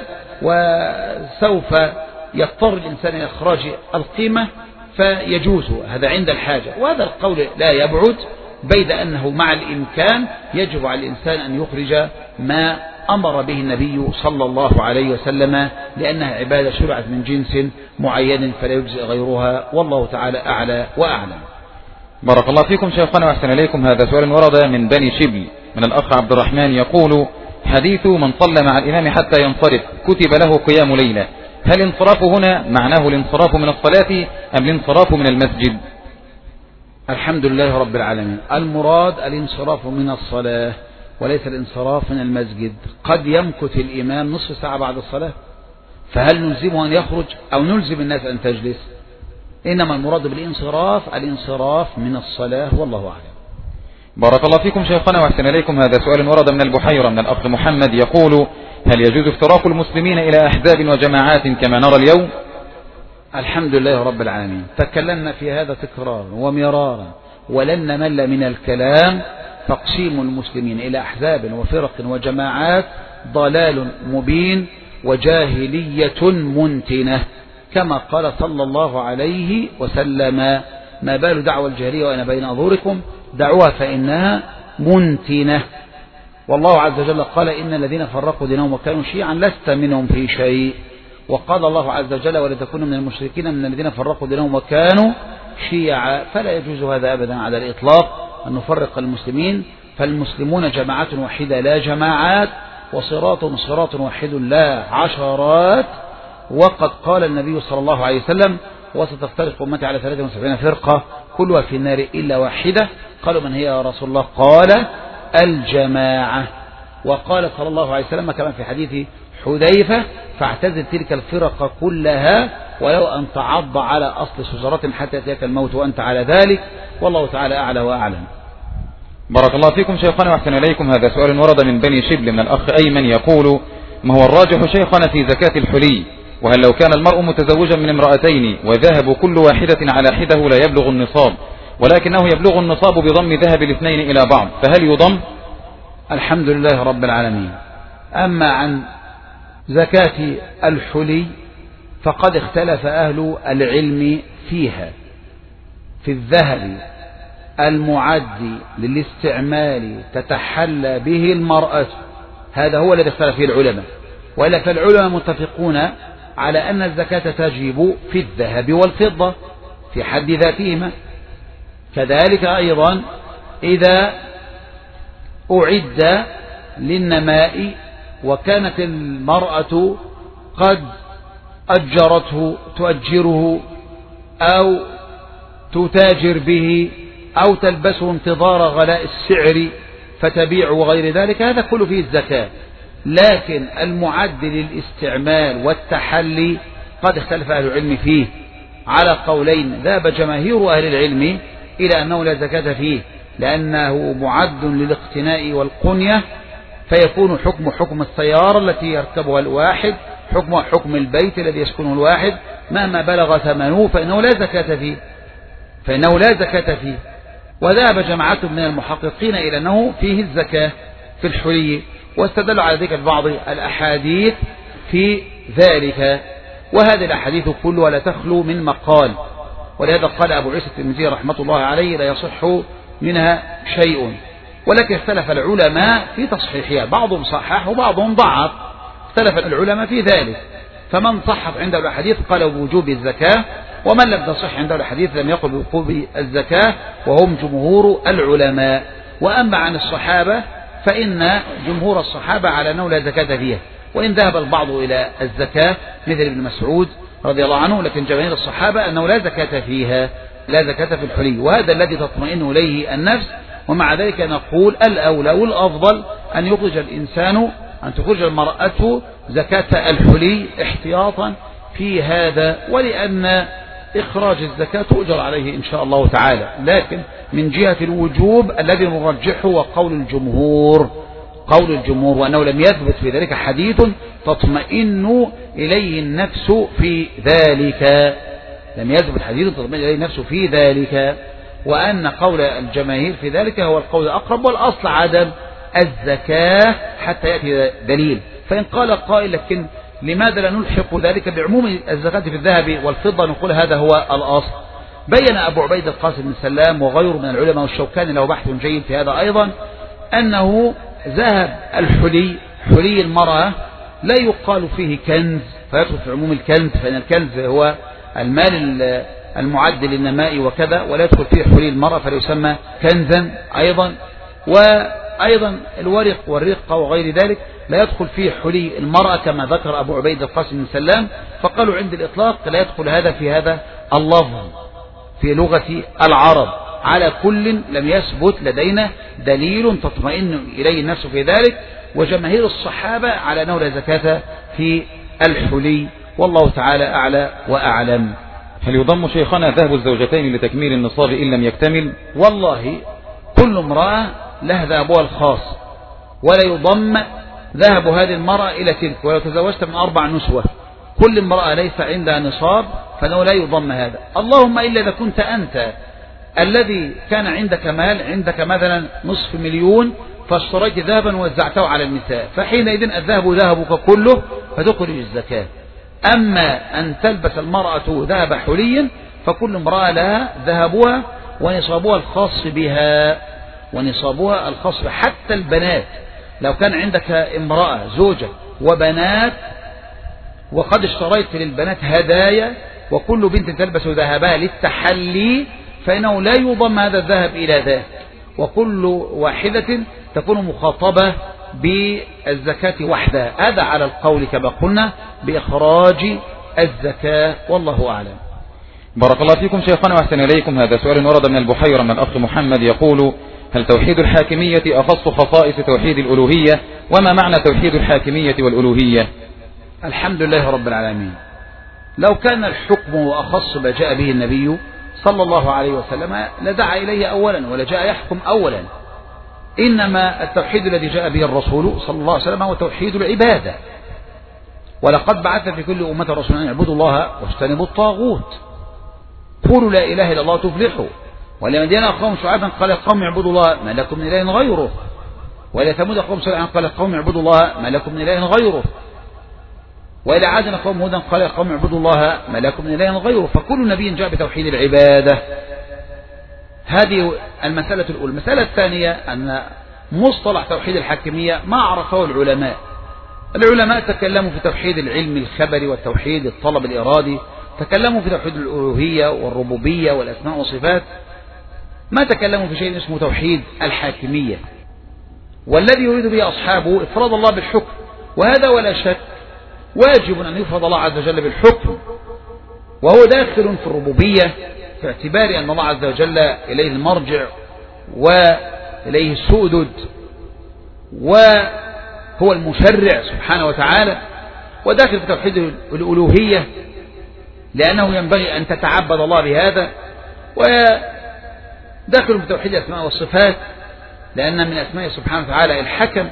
[SPEAKER 2] وسوف يضطر الإنسان إلى إخراج القيمة فيجوز هذا عند الحاجة. وهذا القول لا يبعد، بيد أنه مع الإمكان يجب على الإنسان أن يخرج ما أمر به النبي صلى الله عليه وسلم، لأنها عبادة شرعت من جنس معين فلا يجزئ غيرها، والله تعالى أعلى وأعلم.
[SPEAKER 1] بارك الله فيكم شيخنا وأحسن إليكم. هذا سؤال ورد من بني شبل من الأخ عبد الرحمن، يقول: حديث من صلى مع الإمام حتى ينصرف كتب له قيام ليلة، هل الانصراف هنا معناه الانصراف من الصلاة أم الانصراف من المسجد؟
[SPEAKER 2] الحمد لله رب العالمين، المراد الانصراف من الصلاة وليس الانصراف من المسجد. قد يمكث الإمام نصف ساعة بعد الصلاة، فهل نلزمه أن يخرج أو نلزم الناس أن تجلس؟ إنما المراد بالانصراف الانصراف من الصلاة، والله أعلم.
[SPEAKER 1] بارك الله فيكم شيخنا وأحسن إليكم. هذا سؤال ورد من البحيرة من الأخ محمد، يقول: هل يجوز افتراق المسلمين إلى أحزاب وجماعات كما نرى اليوم؟
[SPEAKER 2] الحمد لله رب العالمين، تكلمنا في هذا تكرارا ومرارا ولن نمل من الكلام. تقسيم المسلمين إلى أحزاب وفرق وجماعات ضلال مبين وجاهلية منتنة، كما قال صلى الله عليه وسلم: ما بال دعوى الجاهلية وأنا بين أظهركم دعوها فإنها منتنة. والله عز وجل قال: إن الذين فرقوا دينهم وكانوا شيعا لست منهم في شيء. وقال الله عز وجل: ولا تكونوا من المشركين من الذين فرقوا دينهم وكانوا شيعا. فلا يجوز هذا أبدا على الإطلاق أن نفرق المسلمين، فالمسلمون جماعة واحدة لا جماعات، وصراط واحد لا عشرات. وقد قال النبي صلى الله عليه وسلم: وستفترق أمتي على 73 فرقة كلها في النار إلا واحدة. قالوا: من هي يا رسول الله؟ قال: الجماعة. وقال صلى الله عليه وسلم كما في حديث حذيفة: فاعتزل تلك الفرق كلها ولو أن تعض على أصل شجرة حتى يأتيك الموت وأنت على ذلك، والله تعالى أعلى وأعلم.
[SPEAKER 1] بارك الله فيكم شيخنا وأحسن إليكم. هذا سؤال ورد من بني شبل من الأخ أيمن، يقول: ما هو الراجح شيخنا في زكاة الحلي، وهل لو كان المرء متزوجا من امرأتين وذهب كل واحدة على حده لا يبلغ النصاب، ولكنه يبلغ النصاب بضم ذهب الاثنين إلى بعض، فهل يضم؟
[SPEAKER 2] الحمد لله رب العالمين. أما عن زكاة الحلي فقد اختلف أهل العلم فيها. في الذهب المعد للاستعمال تتحلى به المرأة، هذا هو الذي اختلف فيه العلماء، وإلا فالعلماء متفقون على أن الزكاة تجب في الذهب والفضة في حد ذاتهما. كذلك أيضا إذا أعد للنماء وكانت المرأة قد أجرته تؤجره أو تتاجر به أو تلبسه انتظار غلاء السعر فتبيع وغير ذلك، هذا كله فيه الزكاة. لكن المعد للاستعمال والتحلي قد اختلف أهل العلم فيه على قولين. ذهب جماهير أهل العلم إلى أنه لا زكاة فيه، لأنه معد للاقتناء والقنية، فيكون حكم السيارة التي يركبها الواحد، حكم البيت الذي يسكنه الواحد، مهما بلغ ثمنه فإنه لا زكاة فيه. وذهب جماعة من المحققين إلى أنه فيه الزكاة في الحلي، واستدلوا على ذلك ببعض الأحاديث في ذلك، وهذه الأحاديث كلها لا تخلو من مقال، ولهذا قال أبو عيسى الترمذي رحمة الله عليه لا يصح منها شيء. ولكن اختلف العلماء في تصحيحها، بعضهم صحح وبعضهم ضعف، اختلف العلماء في ذلك. فمن صحح عنده الحديث قال بوجوب الزكاة، ومن لم تصح عنده الحديث لم يقل بوجوب الزكاة، وهم جمهور العلماء. وأما عن الصحابة فإن جمهور الصحابة على أنه لا زكاة فيها، وإن ذهب البعض إلى الزكاة مثل ابن مسعود رضي الله عنه، لكن جماهير الصحابة أنه لا زكاة فيها، لا زكاة في الحلي، وهذا الذي تطمئن إليه النفس. ومع ذلك نقول الأولى والأفضل أن تخرج المرأة زكاة الحلي احتياطا في هذا، ولأن إخراج الزكاة تؤجر عليه إن شاء الله تعالى. لكن من جهة الوجوب الذي نرجحه وقول الجمهور، وأنه لم يثبت في ذلك حديث تطمئن إليه النفس في ذلك، وأن قول الجماهير في ذلك هو القول الأقرب، والأصل عدم الزكاة حتى يأتي دليل. فإن قال قائل لكن لماذا لا نلحق ذلك بعموم الزكاة في الذهب والفضة، نقول هذا هو الأصل. بين أبو عبيد القاسم بن سلام وغيره من العلماء، والشوكاني له بحث جيد في هذا أيضا، أنه ذهب حلي المرأة لا يقال فيه كنز فيدخل في عموم الكنز، فإن الكنز هو المال المعد للنماء وكذا، ولا يدخل فيه حلي المرأة فلا يسمى كنزا أيضا. وأيضا الورق والرقة وغير ذلك لا يدخل فيه حلي المرأة كما ذكر أبو عبيد القاسم بن سلام، فقالوا عند الإطلاق لا يدخل هذا في هذا اللفظ في لغة العرب. على كل لم يثبت لدينا دليل تطمئن إليه النفس في ذلك، وجماهير الصحابة على أنه لا زكاة في الحلي، والله تعالى أعلى وأعلم.
[SPEAKER 1] هل يضم شيخنا ذهب الزوجتين لتكميل النصاب إن لم يكتمل؟
[SPEAKER 2] والله كل امرأة لها ذهبها الخاص، ولا يضم ذهب هذه المرأة إلى تلك. ولو تزوجت من 4 نسوة كل امرأة ليس عندها نصاب فإنه لا يضم هذا، اللهم إلا إذا كنت أنت الذي كان عندك مال، عندك مثلا 500,000 فاشتريت ذهبا ووزعته على النساء، فحينئذ الذهب ذهبك كله فتخرج الزكاة. أما أن تلبس المرأة ذهب حلي فكل امرأة لها ذهبها ونصابها الخاص بها، حتى البنات. لو كان عندك امرأة زوجة وبنات وقد اشتريت للبنات هدايا، وكل بنت تلبس ذهبها للتحلي، فإنه لا يضم هذا الذهب إلى ذاك، وكل واحدة تكون مخاطبة بالزكاة وحدها. هذا على القول كما قلنا بإخراج الزكاة، والله أعلم.
[SPEAKER 1] بارك الله فيكم شيخنا وأحسن إليكم. هذا سؤال ورد من البحيرة من الأخ محمد يقول: هل توحيد الحاكمية أخص خصائص توحيد الألوهية؟ وما معنى توحيد الحاكمية والألوهية؟
[SPEAKER 2] الحمد لله رب العالمين. لو كان الحكم أخص ما جاء به النبي صلى الله عليه وسلم لدعا إليه أولا ولجاء يحكم أولا، إنما التوحيد الذي جاء به الرسول صلى الله عليه وسلم هو توحيد العبادة، ولقد بعث في كل أمة رسولا أن يعبدوا الله واجتنبوا الطاغوت، قولوا لا إله إلا الله تفلحوا. ولمدين قوم شعيبا قال القوم اعبدوا الله ما لكم من إله غيره، وإلى ثمود قوم صالحا قال القوم اعبدوا الله ما لكم من إله غيره، وإلى عاد قوم هودا قال القوم اعبدوا الله ما لكم من إله غيره. فكل نبي جاء بتوحيد العبادة. هذه المسألة الأولى. المسألة الثانية أن مصطلح توحيد الحاكمية ما عرفه العلماء. العلماء تكلموا في توحيد العلم الخبري والتوحيد الطلب الإرادي، تكلموا في توحيد الألوهية والربوبية والأسماء والصفات، ما تكلموا في شيء اسمه توحيد الحاكمية، والذي يريد به أصحابه إفراد الله بالحكم، وهذا ولا شك واجب أن يفرض الله عز وجل بالحكم، وهو داخل في الربوبية في اعتبار أن الله عز وجل إليه المرجع وإليه السؤدد، وهو المشرع سبحانه وتعالى، وداخل في توحيد الألوهية لأنه ينبغي أن تتعبد الله بهذا، وداخل في توحيد الأسماء والصفات لأن من أسماء سبحانه وتعالى الحكم،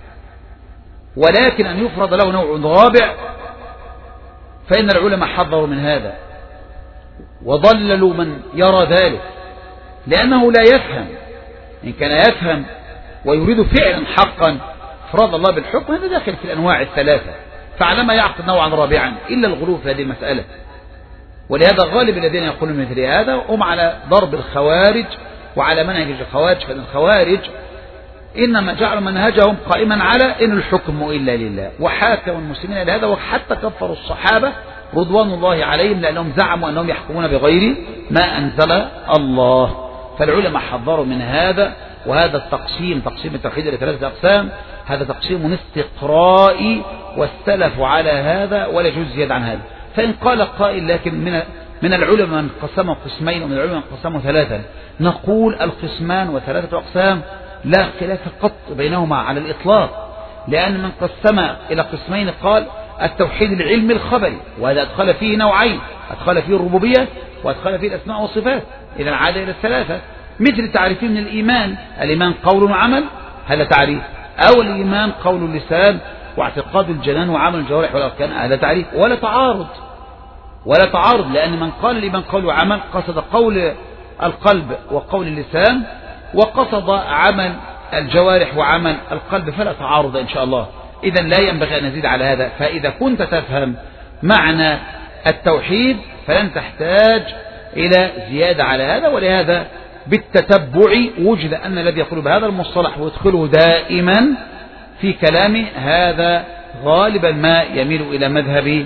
[SPEAKER 2] ولكن أن يفرض له نوع رابع فإن العلماء حذروا من هذا وضللوا من يرى ذلك، لأنه لا يفهم. إن كان يفهم ويريد فعلا حقا إفراد الله بالحكم هذا داخل في الأنواع الثلاثة، فعلما يعقد نوعا رابعا إلا الغلو في هذه المسألة. ولهذا غالب الذين يقولون مثل هذا هم على ضرب الخوارج وعلى منهج الخوارج، فإن الخوارج إنما جعلوا منهجهم قائما على إن الحكم إلا لله، وحاكم المسلمين لهذا، وحتى كفروا الصحابة رضوان الله عليهم لأنهم زعموا أنهم يحكمون بغير ما أنزل الله. فالعلماء حذروا من هذا، وهذا التقسيم تقسيم التوحيد إلى ثلاثة أقسام هذا تقسيم استقرائي، والسلف على هذا ولا يجوز زيادة عن هذا. فإن قال قائل لكن من العلماء من قسموا قسمين ومن العلماء من قسموا ثلاثا، نقول القسمان وثلاثة أقسام لا خلاف قط بينهما على الإطلاق، لأن من قسم إلى قسمين قال التوحيد العلمي الخبري، وهذا أدخل فيه نوعين، أدخل فيه الربوبية وأدخل فيه الأسماء والصفات، إذا عاد إلى الثلاثة. مثل تعريفين من الإيمان، الإيمان قول وعمل هذا تعريف، أو الإيمان قول اللسان واعتقاد الجنان وعمل الجوارح والأركان هذا تعريف، ولا تعارض، لأن من قال الإيمان قول وعمل قصد قول القلب وقول اللسان، وقصد عمل الجوارح وعمل القلب، فلا تعارض إن شاء الله. إذا لا ينبغي أن نزيد على هذا. فإذا كنت تفهم معنى التوحيد فلن تحتاج إلى زيادة على هذا. ولهذا بالتتبع وجد أن الذي يقول بهذا المصطلح ويدخله دائما في كلامه هذا غالبا ما يميل إلى مذهب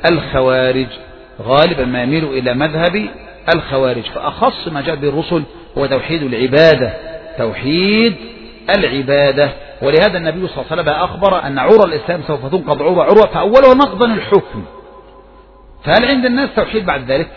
[SPEAKER 2] الخوارج، فأخص ما جاء به الرسل هو توحيد العبادة. ولهذا النبي صلى الله عليه وسلم أخبر أن عرى الإسلام سوف تنقض عروة فأولها نقضا الحكم. فهل عند الناس توحيد بعد ذلك؟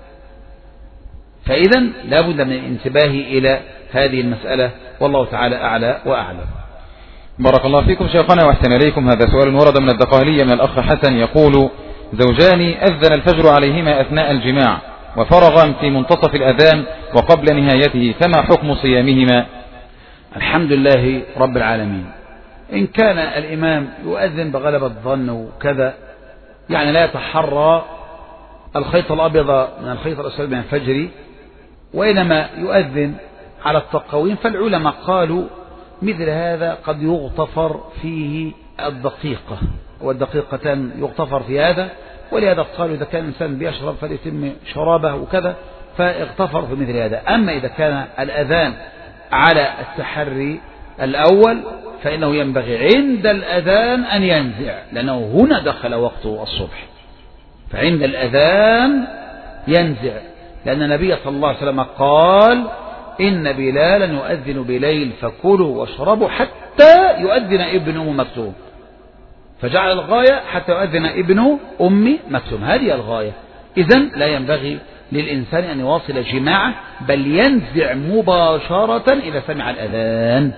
[SPEAKER 2] فإذا لا بد من الانتباه إلى هذه المسألة، والله تعالى أعلى وأعلم.
[SPEAKER 1] بارك الله فيكم شيخنا وأحسن إليكم. هذا سؤال ورد من الدقهلية من الأخ حسن يقول: زوجان أذن الفجر عليهما أثناء الجماع وفرغا في منتصف الأذان وقبل نهايته، فما حكم صيامهما؟
[SPEAKER 2] الحمد لله رب العالمين. إن كان الإمام يؤذن بغلبة الظن وكذا، يعني لا يتحرى الخيط الأبيض من الخيط الأسود من الفجر، وإنما يؤذن على التقويم، فالعلماء قالوا مثل هذا قد يغتفر فيه الدقيقة والدقيقتان يغتفر في هذا، ولهذا قالوا إذا كان الإنسان بيشرب فليتم شرابه وكذا، فاغتفر في مثل هذا. أما إذا كان الأذان على التحري الأول فإنه ينبغي عند الأذان أن ينزع، لأنه هنا دخل وقت الصبح، فعند الأذان ينزع، لأن النبي صلى الله عليه وسلم قال: إن بلالا يؤذن بليل فكلوا واشربوا حتى يؤذن ابن أم مكتوم، فجعل الغاية حتى يؤذن ابن أم مكتوم، هذه الغاية. إذن لا ينبغي للإنسان أن يواصل جماعه، بل ينزع مباشرة إذا سمع الأذان،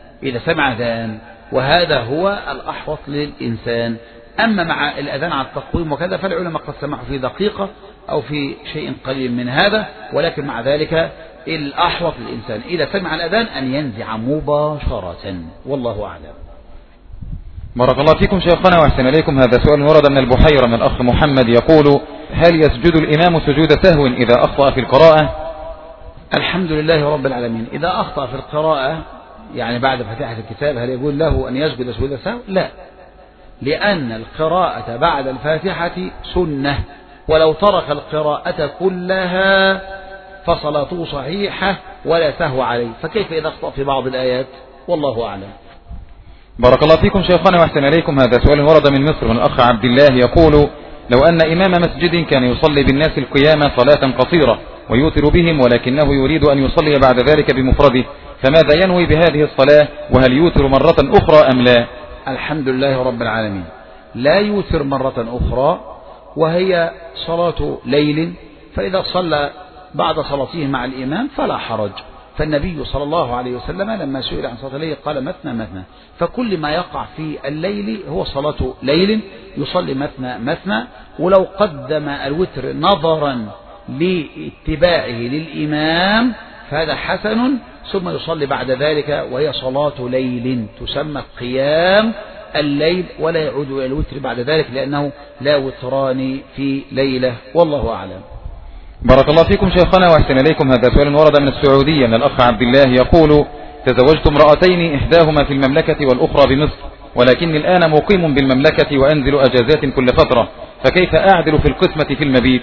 [SPEAKER 2] وهذا هو الأحوط للإنسان. أما مع الأذان على التقويم وكذا فالعلماء قد سمحوا في دقيقة أو في شيء قليل من هذا، ولكن مع ذلك الأحوط للإنسان إذا سمع الأذان أن ينزع مباشرة، والله أعلم.
[SPEAKER 1] بارك الله فيكم شيخنا وأحسن إليكم. هذا سؤال ورد من البحيرة من الأخ محمد يقول: هل يسجد الإمام سجود سهو إذا أخطأ في القراءة؟
[SPEAKER 2] الحمد لله رب العالمين. إذا أخطأ في القراءة يعني بعد فاتحة الكتاب هل يقول له أن يسجد سجود سهو؟ لا، لأن القراءة بعد الفاتحة سنة، ولو ترك القراءة كلها فصلاته صحيحة ولا سهو عليه، فكيف إذا أخطأ في بعض الآيات؟ والله أعلم.
[SPEAKER 1] بارك الله فيكم شيخنا وأحسن إليكم. هذا سؤال ورد من مصر من الأخ عبد الله يقول: لو أن إمام مسجد كان يصلي بالناس القيام صلاة قصيرة ويوتر بهم، ولكنه يريد أن يصلي بعد ذلك بمفرده، فماذا ينوي بهذه الصلاة؟ وهل يوتر مرة أخرى أم لا؟
[SPEAKER 2] الحمد لله رب العالمين. لا يوتر مرة أخرى، وهي صلاة ليل، فإذا صلى بعد صلاته مع الإمام فلا حرج. فالنبي صلى الله عليه وسلم لما سئل عن صلاة الليل قال مثنى مثنى، فكل ما يقع في الليل هو صلاة ليل، يصلي مثنى مثنى، ولو قدم الوتر نظرا لاتباعه للإمام فهذا حسن، ثم يصلي بعد ذلك وهي صلاة ليل تسمى قيام الليل، ولا يعود إلى الوتر بعد ذلك لأنه لا وتران في ليلة، والله أعلم.
[SPEAKER 1] بارك الله فيكم شيخنا وأحسن إليكم. هذا سؤال ورد من السعودية من الأخ عبد الله يقول: تزوجت امرأتين إحداهما في المملكة والأخرى بمصر، ولكني الآن مقيم بالمملكة وأنزل أجازات كل فترة، فكيف أعدل في القسمة في المبيت؟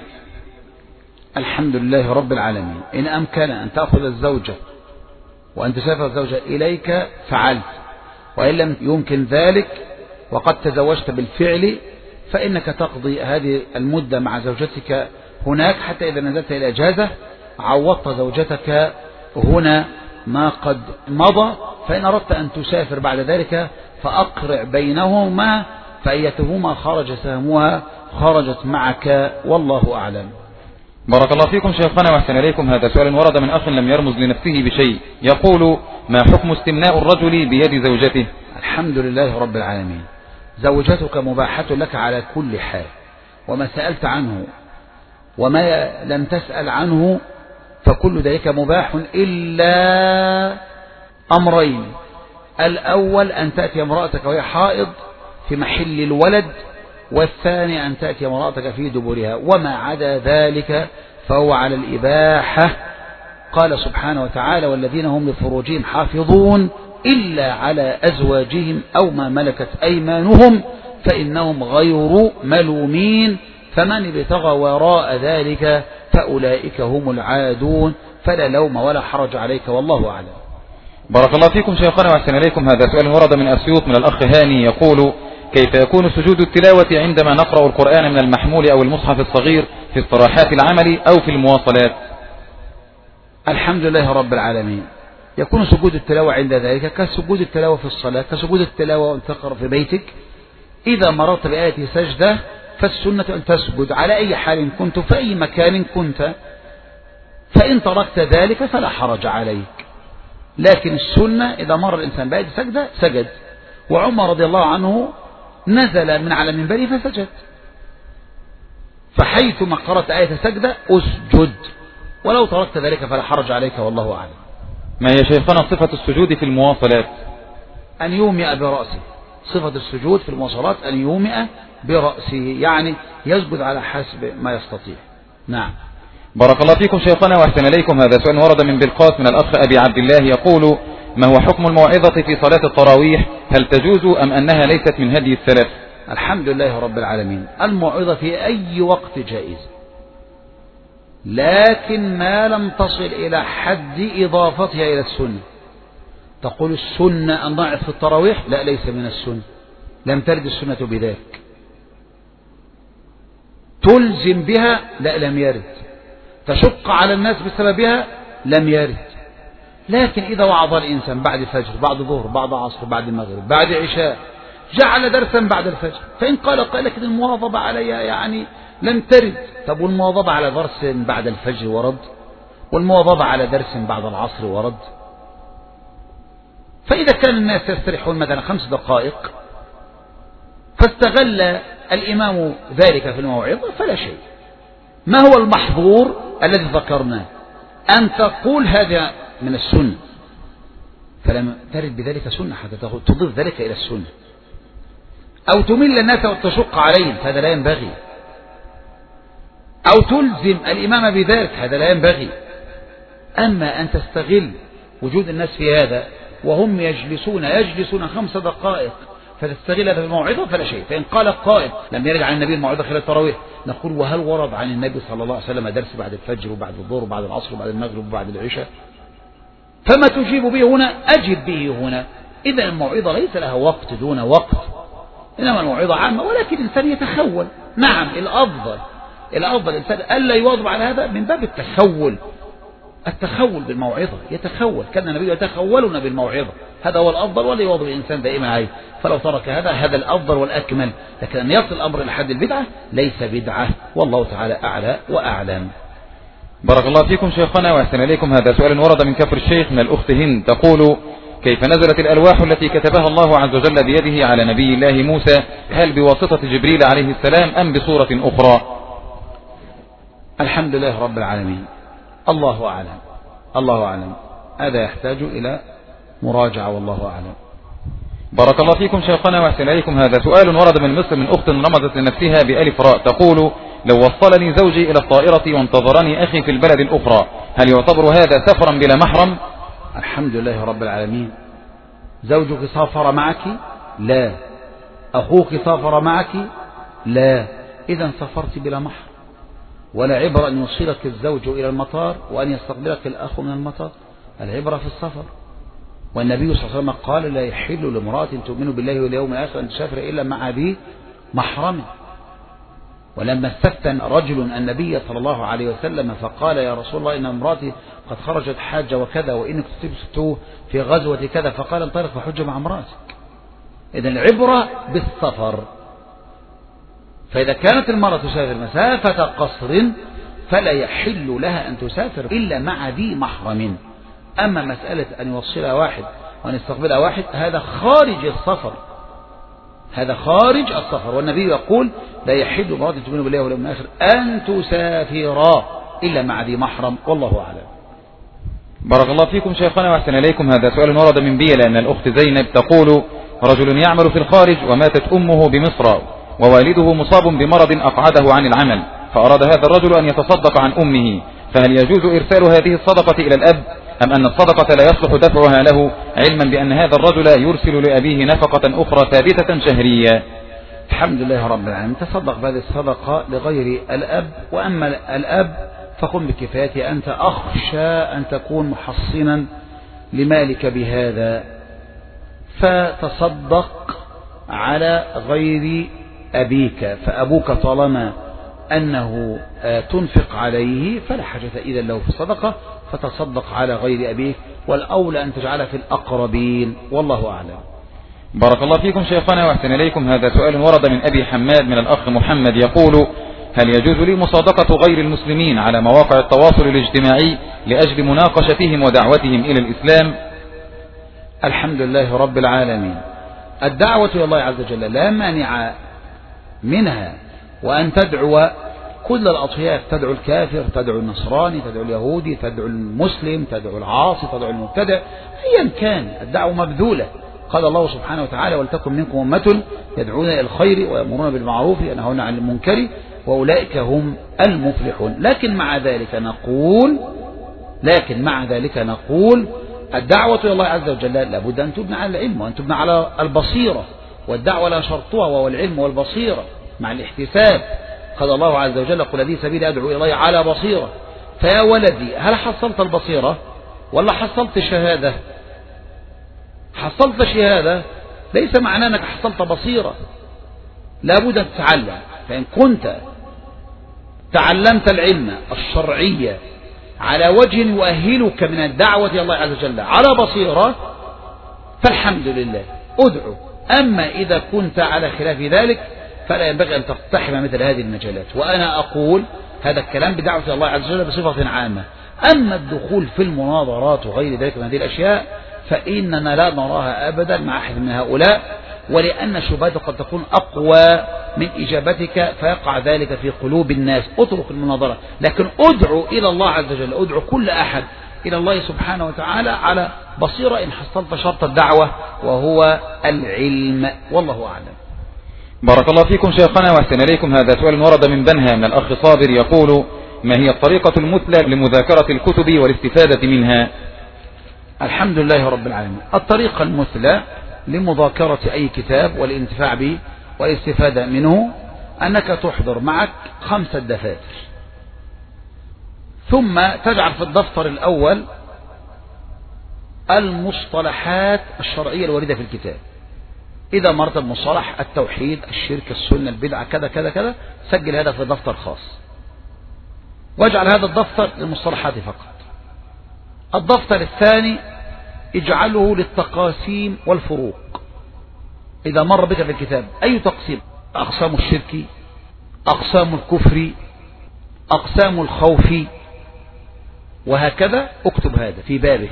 [SPEAKER 2] الحمد لله رب العالمين. إن أمكن أن تأخذ الزوجة وأن تسافر الزوجة إليك فعلت، وإن لم يمكن ذلك وقد تزوجت بالفعل فإنك تقضي هذه المدة مع زوجتك هناك، حتى إذا نزلت إلى إجازة عوضت زوجتك هنا ما قد مضى. فإن أردت أن تسافر بعد ذلك فأقرع بينهما، فأيتهما خرج سهمها خرجت معك، والله أعلم.
[SPEAKER 1] بارك الله فيكم شيخنا وأحسن إليكم. هذا سؤال ورد من أخ لم يرمز لنفسه بشيء يقول: ما حكم استمناء الرجل بيد زوجته؟
[SPEAKER 2] الحمد لله رب العالمين. زوجتك مباحة لك على كل حال، وما سألت عنه وما لم تسأل عنه فكل ذلك مباح إلا أمرين: الأول أن تأتي امرأتك وهي حائض في محل الولد، والثاني أن تأتي امرأتك في دبرها، وما عدا ذلك فهو على الإباحة. قال سبحانه وتعالى: والذين هم لفروجهم حافظون إلا على أزواجهم أو ما ملكت أيمانهم فإنهم غير ملومين، فمن ابتغى وراء ذلك فأولئك هم العادون، فلا لوم ولا حرج عليك، والله أعلم.
[SPEAKER 1] بارك الله فيكم شيخنا وأحسن إليكم. هذا سؤال ورد من أسيوط من الأخ هاني يقول: كيف يكون سجود التلاوة عندما نقرأ القرآن من المحمول أو المصحف الصغير في استراحات العمل أو في المواصلات؟
[SPEAKER 2] الحمد لله رب العالمين. يكون سجود التلاوة عند ذلك كسجود التلاوة في الصلاة، كسجود التلاوة وأن تقرأ في بيتك. إذا مررت بآية سجدة فالسنة أن تسجد على أي حال كنت في أي مكان كنت، فإن تركت ذلك فلا حرج عليك، لكن السنة إذا مر الإنسان بآية سجدة سجد. وعمر رضي الله عنه نزل من على منبره فسجد، فحيثما قرأت آية سجدة أسجد، ولو تركت ذلك فلا حرج عليك، والله أعلم.
[SPEAKER 1] ما هي شيخنا صفة السجود في المواصلات؟
[SPEAKER 2] أن يومئ برأسه. صفة السجود في المواصلات أن يومئ برأسه، يعني يسجد على حسب ما يستطيع. نعم.
[SPEAKER 1] بارك الله فيكم شيخنا وأحسن إليكم. هذا سؤال ورد من بلقاس من الأخ أبي عبد الله يقول: ما هو حكم الموعظة في صلاة التراويح؟ هل تجوز أم أنها ليست من هدي السلف؟
[SPEAKER 2] الحمد لله رب العالمين. الموعظة في أي وقت جائز، لكن ما لم تصل إلى حد إضافتها إلى السنة. تقول السنة أن ضعف في التراويح؟ لا، ليس من السنة، لم ترد السنة بذلك. تلزم بها؟ لا، لم يرد. تشق على الناس بسببها؟ لم يرد. لكن إذا وعظ الإنسان بعد الفجر، بعد ظهر، بعد عصر، بعد المغرب، بعد عشاء، جعل درسا بعد الفجر، فإن قال لكن المواظبة عليها يعني لم ترد. طب والمواظبة على درس بعد الفجر ورد، والمواظبة على درس بعد العصر ورد. فإذا كان الناس يستريحون مثلا 5 دقائق فاستغل الإمام ذلك في الموعظة فلا شيء. ما هو المحظور الذي ذكرناه؟ أن تقول هذا من السنة، فلم ترد بذلك سنة حتى تضيف ذلك إلى السنة. أو تمل الناس وتشق عليهم، هذا لا ينبغي، أو تلزم الإمام بذلك، هذا لا ينبغي. أما أن تستغل وجود الناس في هذا وهم يجلسون 5 دقائق فتستغل هذا الموعظة فلا شيء. فإن قال القائل لم يرد عن النبي الموعظة خلال التراويح، نقول وهل ورد عن النبي صلى الله عليه وسلم درس بعد الفجر وبعد الظهر وبعد العصر وبعد المغرب وبعد العشاء؟ فما تجيب به هنا أجب به هنا. إذا الموعظة ليس لها وقت دون وقت، إنما الموعظة عامة، ولكن الإنسان يتخول. نعم، الأفضل الإنسان ألا يواظب على هذا من باب التخول بالموعظة، يتخول، كان النبي يتخولنا بالموعظة، هذا هو الأفضل، ولا يواظب الإنسان دائما عليه. فلو ترك هذا الأفضل والأكمل. لكن أن يصل الأمر إلى حد البدعة ليس بدعة، والله تعالى أعلى وأعلم.
[SPEAKER 1] بارك الله فيكم شيخنا وأحسن إليكم. هذا سؤال ورد من كفر الشيخ من الأخت هند، تقول: كيف نزلت الألواح التي كتبها الله عز وجل بيده على نبي الله موسى؟ هل بواسطة جبريل عليه السلام أم بصورة أخرى؟
[SPEAKER 2] الحمد لله رب العالمين، الله أعلم. هذا يحتاج إلى مراجعة، والله أعلم.
[SPEAKER 1] بارك الله فيكم شيخنا وأحسن إليكم. هذا سؤال ورد من مصر من أخت رمزت لنفسها بألف راء، تقول: لو وصلني زوجي إلى الطائرة وانتظرني أخي في البلد الأخرى، هل يعتبر هذا سفرا بلا محرم؟
[SPEAKER 2] الحمد لله رب العالمين. زوجك سافر معك؟ لا. أخوك سافر معك؟ لا. إذا سافرت بلا محرم، ولا عبرة أن يوصلك الزوج إلى المطار وأن يستقبلك الأخ من المطار، العبرة في السفر. والنبي صلى الله عليه وسلم قال: لا يحل لامرأة تؤمن بالله واليوم الآخر أن تسافر إلا مع ذي محرم. ولما استفتن رجل النبي صلى الله عليه وسلم فقال: يا رسول الله، إن امرأتي قد خرجت حاجة وكذا، وإنك كتبت في غزوة كذا، فقال: انطلق فحج مع امرأتك. إذن العبرة بالسفر. فإذا كانت المرأة تسافر مسافة قصر فلا يحل لها أن تسافر إلا مع ذي محرم. أما مسألة أن يوصلها واحد وأن يستقبلها واحد، هذا خارج السفر، والنبي يقول: لا يحل امرأة تؤمن بالله واليوم الآخر أن تسافرا إلا مع ذي محرم، والله أعلم.
[SPEAKER 1] بارك الله فيكم شيخنا وأحسن إليكم. هذا سؤال ورد من بيلة أن الأخت زينب، تقول: رجل يعمل في الخارج وماتت أمه بمصر ووالده مصاب بمرض أقعده عن العمل، فأراد هذا الرجل أن يتصدق عن أمه، فهل يجوز إرسال هذه الصدقة إلى الأب، أم أن الصدقة لا يصلح دفعها له، علما بأن هذا الرجل يرسل لأبيه نفقة أخرى ثابتة شهرية؟
[SPEAKER 2] الحمد لله رب العالمين. تصدق بهذه الصدقة لغير الأب، وأما الأب فقم بكفايته. أنت أخشى أن تكون محصنا لمالك بهذا، فتصدق على غير أبيك، فأبوك طالما أنه تنفق عليه فلا حاجة إذا له في الصدقة، فتصدق على غير أبيك، والأولى أن تجعل في الأقربين، والله أعلم.
[SPEAKER 1] بارك الله فيكم شيخنا وأحسن إليكم. هذا سؤال ورد من أبي حماد من الأخ محمد، يقول: هل يجوز لي مصادقة غير المسلمين على مواقع التواصل الاجتماعي لأجل مناقشتهم ودعوتهم إلى الإسلام؟
[SPEAKER 2] الحمد لله رب العالمين. الدعوة إلى الله عز وجل لا مانع منها، وأن تدعو كل الأطياف، تدعو الكافر، تدعو النصراني، تدعو اليهودي، تدعو المسلم، تدعو العاصي، تدعو المبتدع، أيا كان الدعوة مبذولة. قال الله سبحانه وتعالى: ولتكن منكم أمة يدعون إلى الخير ويأمرون بالمعروف وينهون عن المنكر وأولئك هم المفلحون. لكن مع ذلك نقول الدعوة إلى الله عز وجل لابد أن تبنى على العلم وأن تبنى على البصيرة، والدعوة لا شرطها وهو العلم والبصيرة مع الاحتساب. قال الله عز وجل: قل هذه سبيلي أدعو إلى الله على بصيرة. فيا ولدي، هل حصلت البصيرة ولا حصلت الشهادة؟ حصلت شهادة ليس معناه أنك حصلت بصيرة، لابد أن تتعلم. فإن كنت تعلمت العلم الشرعي على وجه يؤهلك من الدعوة إلى الله عز وجل على بصيرة فالحمد لله ادعو. أما إذا كنت على خلاف ذلك فلا ينبغي أن تقتحم مثل هذه المجالات. وأنا أقول هذا الكلام بدعوة الله عز وجل بصفة عامة. أما الدخول في المناظرات وغير ذلك من هذه الأشياء فإننا لا نراها أبدا مع أحد من هؤلاء، ولأن شبهتك قد تكون أقوى من إجابتك فيقع ذلك في قلوب الناس. اترك المناظرة، لكن ادعو إلى الله عز وجل، ادعو كل أحد إلى الله سبحانه وتعالى على بصيرة إن حصلت شرط الدعوة وهو العلم، والله أعلم.
[SPEAKER 1] بارك الله فيكم شيخنا وأحسن إليكم. هذا سؤال ورد من بنها من الأخ صابر يقول: ما هي الطريقة المثلى لمذاكرة الكتب والاستفادة منها؟
[SPEAKER 2] الحمد لله رب العالمين. الطريقة المثلى لمذاكرة أي كتاب والانتفاع به والاستفادة منه أنك تحضر معك 5 دفاتر، ثم تجعل في الدفتر الأول المصطلحات الشرعية الواردة في الكتاب. إذا مرت بمصطلح التوحيد، الشرك، السنة، البدعة، كذا كذا كذا، سجل هذا في دفتر خاص، واجعل هذا الدفتر للمصطلحات فقط. الدفتر الثاني اجعله للتقاسيم والفروق. إذا مر بك في الكتاب أي تقسيم: أقسام الشرك، أقسام الكفر، أقسام الخوف، وهكذا، اكتب هذا في بابه.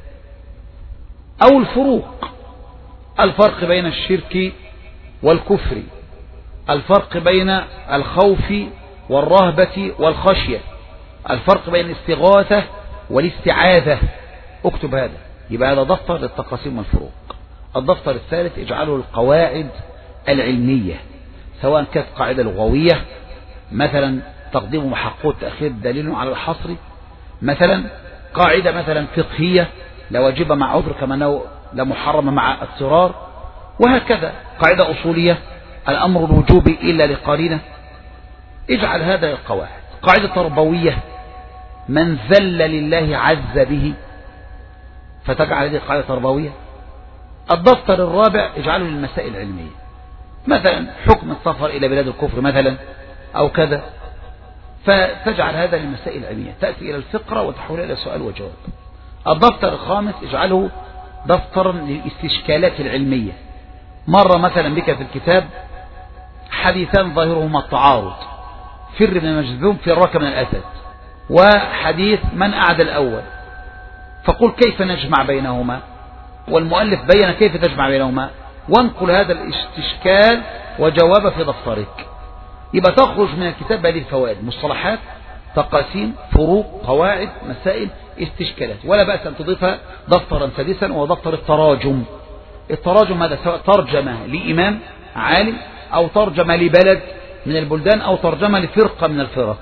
[SPEAKER 2] أو الفروق: الفرق بين الشرك والكفر، الفرق بين الخوف والرهبة والخشية، الفرق بين الاستغاثة والاستعاذة، اكتب هذا. يبقى هذا دفتر للتقاسيم والفروق. الدفتر الثالث اجعله القواعد العلمية، سواء كانت قاعدة لغوية، مثلا تقديم وحقه التأخير دليل على الحصر، مثلا قاعدة مثلا فقهية لا واجب مع عذر كما أنه لا محرم مع اضطرار، وهكذا قاعدة أصولية الأمر الوجوبي إلا لقرينة. اجعل هذا القواعد. قاعدة تربوية: من ذل لله عز به، فتجعل هذه قاعدة تربوية. الدفتر الرابع اجعله للمسائل العلمية، مثلا حكم السفر إلى بلاد الكفر مثلا أو كذا، فتجعل هذا للمسائل العلمية، تأتي إلى الفقرة وتحولها إلى سؤال وجواب. الدفتر الخامس اجعله دفترا للاستشكالات العلمية. مر مثلا بك في الكتاب حديثان ظاهرهما التعارض: فر من المجذوم، فرك من الأسد، وحديث من أعدى الأول، فقل كيف نجمع بينهما، والمؤلف بين كيف تجمع بينهما، وانقل هذا الاستشكال وجواب في دفترك. يبقى تخرج من الكتاب بهذه الفوائد: مصطلحات، تقاسيم، فروق، قواعد، مسائل، استشكالات. ولا بأس أن تضيف دفترا سادسا وهو دفتر التراجم. التراجم هذا سواء ترجمة لإمام عالم، أو ترجمة لبلد من البلدان، أو ترجمة لفرقة من الفرق.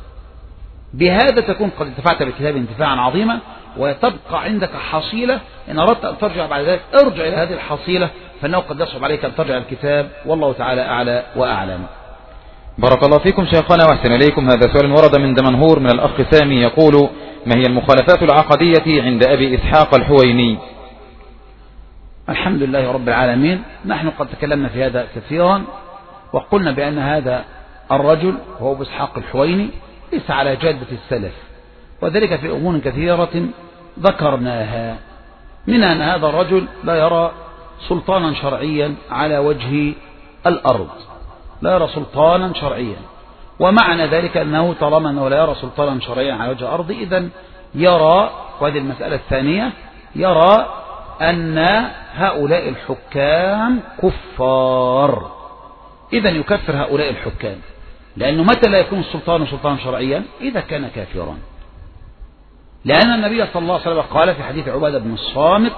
[SPEAKER 2] بهذا تكون قد انتفعت بالكتاب انتفاعا عظيما، وتبقى عندك حصيلة إن أردت أن ترجع بعد ذلك ارجع إلى هذه الحصيلة، فإنه قد يصعب عليك أن ترجع الكتاب، والله تعالى أعلى وأعلم.
[SPEAKER 1] بارك الله فيكم شيخنا وأحسن إليكم. هذا سؤال ورد من دمنهور من الأخ سامي يقول: ما هي المخالفات العقدية عند أبي إسحاق الحويني؟
[SPEAKER 2] الحمد لله رب العالمين. نحن قد تكلمنا في هذا كثيرا، وقلنا بأن هذا الرجل وهو أبو إسحاق الحويني ليس على جادة السلف، وذلك في أمور كثيرة ذكرناها، منها أن هذا الرجل لا يرى سلطانا شرعيا على وجه الأرض، لا يرى سلطانا شرعيا. ومعنى ذلك أنه طالما أنه لا يرى سلطانا شرعيا على وجه الأرض، إذن يرى، وهذه المسألة الثانية، يرى أن هؤلاء الحكام كفار. إذن يكفر هؤلاء الحكام، لأنه متى لا يكون السلطان سلطانا شرعيا؟ إذا كان كافرا. لأن النبي صلى الله عليه وسلم قال في حديث عبادة بن الصامت: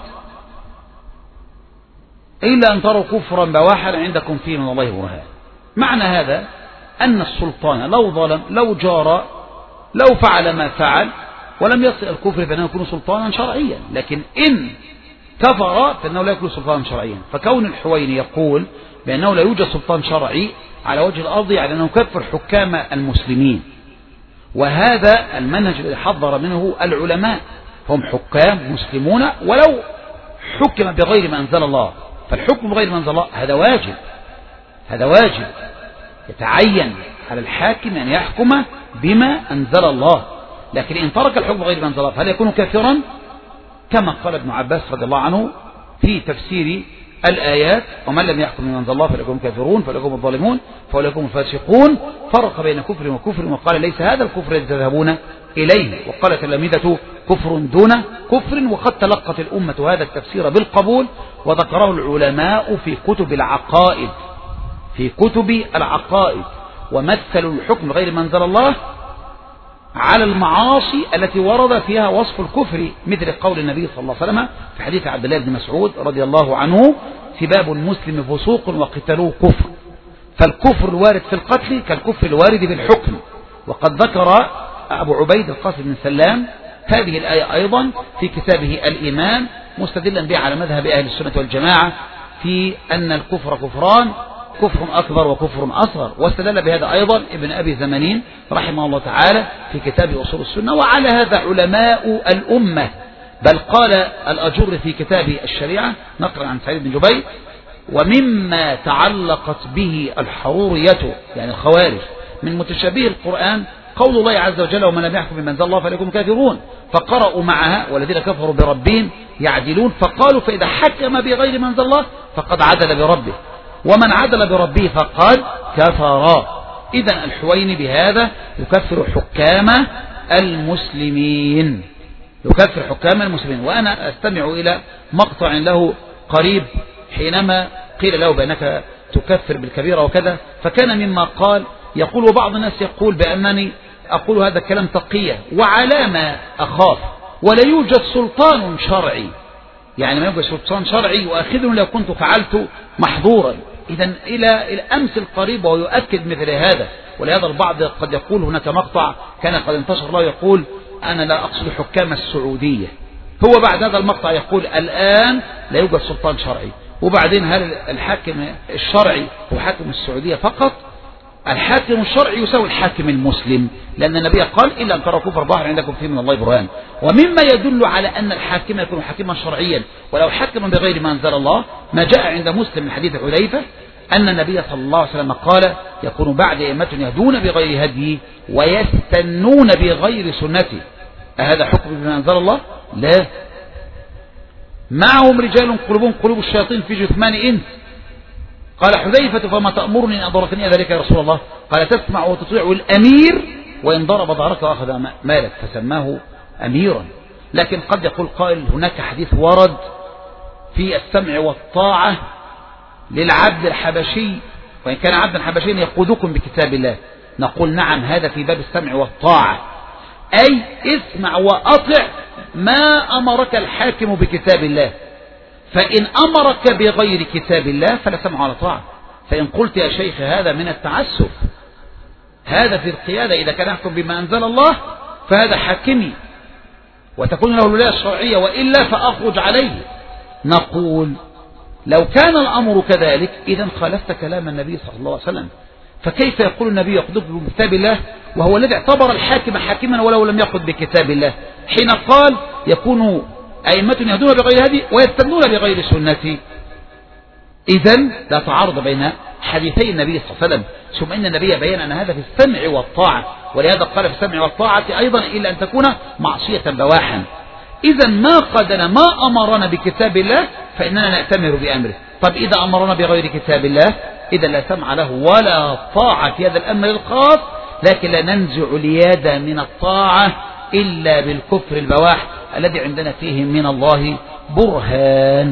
[SPEAKER 2] إلا أن تروا كفرا بواحا عندكم فيه من الله برهان. معنى هذا أن السلطان لو ظلم، لو جار، لو فعل ما فعل ولم يصل الكفر فإنه يكون سلطانا شرعيا، لكن إن كفر فإنه لا يكون سلطانا شرعيا. فكون الحويني يقول بأنه لا يوجد سلطان شرعي على وجه الأرض يعني أنه يكفر حكام المسلمين، وهذا المنهج الذي حضر منه العلماء، هم حكام مسلمون ولو حكم بغير ما أنزل الله، فالحكم بغير ما أنزل الله هذا واجب، هذا واجب يتعين على الحاكم أن يحكم بما أنزل الله. لكن إن ترك الحكم بغير ما أنزل الله فهل يكون كافرا؟ كما قال ابن عباس رضي الله عنه في تفسير الآيات: ومن لم يحكم بما أنزل الله فليكن كافرون، فليكن الظالمون، فليكن الفاسقون. فرق بين كفر وكفر، وقال: ليس هذا الكفر الذي تذهبون إليه. وقال تلامذة: كفر دون كفر. وقد تلقت الأمة هذا التفسير بالقبول، وذكره العلماء في كتب العقائد، في كتب العقائد، ومثلوا الحكم غير ما أنزل الله على المعاصي التي ورد فيها وصف الكفر، مثل قول النبي صلى الله عليه وسلم في حديث عبد الله بن مسعود رضي الله عنه: سباب المسلم فسوق وقتاله كفر. فالكفر الوارد في القتل كالكفر الوارد بالحكم. وقد ذكر أبو عبيد القاسم بن سلام هذه الآية أيضا في كتابه الإيمان مستدلا بها على مذهب أهل السنة والجماعة في أن الكفر كفران، كفر أكبر وكفر أصغر. واستدل بهذا أيضا ابن أبي زمانين رحمه الله تعالى في كتاب أصول السنة. وعلى هذا علماء الأمة، بل قال الأجر في كتاب الشريعة نقرأ عن سعيد بن جبير: ومما تعلقت به الحرورية يعني الخوارج من متشابه القرآن قول الله عز وجل: ومن لم يحكم بما أنزل الله فليكن كافرون. فقرأوا معها: والذين كفروا بربهم يعدلون. فقالوا: فإذا حكم بغير ما أنزل الله فقد عدل بربه، ومن عدل بربه فقد كفر. إذن الحويني بهذا يكفر حكام المسلمين، يكفر حكام المسلمين. وأنا أستمع إلى مقطع له قريب حينما قيل له بأنك تكفر بالكبيرة وكذا، فكان مما قال يقول: وبعض الناس يقول بأنني أقول هذا الكلام تقية، وعلى ما أخاف، ولا يوجد سلطان شرعي، يعني ما يوجد سلطان شرعي يؤاخذني لو كنت فعلت محظورا. إذن إلى الأمس القريب ويؤكد مثل هذا. ولهذا البعض قد يقول هناك مقطع كان قد انتشر له يقول: أنا لا أقصد حكام السعودية. هو بعد هذا المقطع يقول: الآن لا يوجد سلطان شرعي. وبعدين هل الحاكم الشرعي هو حاكم السعودية فقط؟ الحاكم الشرعي يساوي الحاكم المسلم، لأن النبي قال: إلا أن ترى كفر ظاهر عندكم فيه من الله برهان. ومما يدل على أن الحاكم يكون حاكما شرعيا ولو حكما بغير ما أنزل الله ما جاء عند مسلم من حديث حذيفة أن النبي صلى الله عليه وسلم قال: يكون بعد أئمة يهدون بغير هدي ويستنون بغير سنتي. أهذا حكم بما أنزل الله؟ لا. معهم رجال قلوبهم قلوب الشياطين في جثمان إنس. قال حذيفة: فما تأمرني أن أدركني ذلك يا رسول الله؟ قال: تسمع وتطيع الأمير وإن ضرب ظهرك وأخذ مالك، فسماه أميرا. لكن قد يقول قائل: هناك حديث ورد في السمع والطاعة للعبد الحبشي، وإن كان عبدا حبشيا يقودكم بكتاب الله. نقول: نعم، هذا في باب السمع والطاعة، أي اسمع وأطع ما أمرك الحاكم بكتاب الله. فإن أمرك بغير كتاب الله فلا سمع ولا طاعة. فإن قلت يا شيخ هذا من التعسف، هذا في القيادة، إذا كان يحكم بما أنزل الله فهذا حاكمي وتكون له الولاية الشرعية، وإلا فأخرج عليه. نقول: لو كان الأمر كذلك إذن خالفت كلام النبي صلى الله عليه وسلم. فكيف يقول النبي يقضي بكتاب الله وهو الذي اعتبر الحاكم حاكما ولو لم يقض بكتاب الله، حين قال: يكون أئمة يهدون بغير هدي ويستنون بغير سنتي. إذن لا تعارض بين حديثي النبي صلى الله عليه وسلم. ثم إن النبي بيّن أن هذا في السمع والطاعة، ولهذا قال في السمع والطاعة أيضا: إلا أن تكون معصية بواحا. إذن ما قدنا ما أمرنا بكتاب الله فإننا نأتمر بأمره. طب إذا أمرنا بغير كتاب الله إذا لا سمع له ولا طاعة في هذا الأمر الخاص، لكن لا ننزع اليد من الطاعة إلا بالكفر البواح الذي عندنا فيه من الله برهان.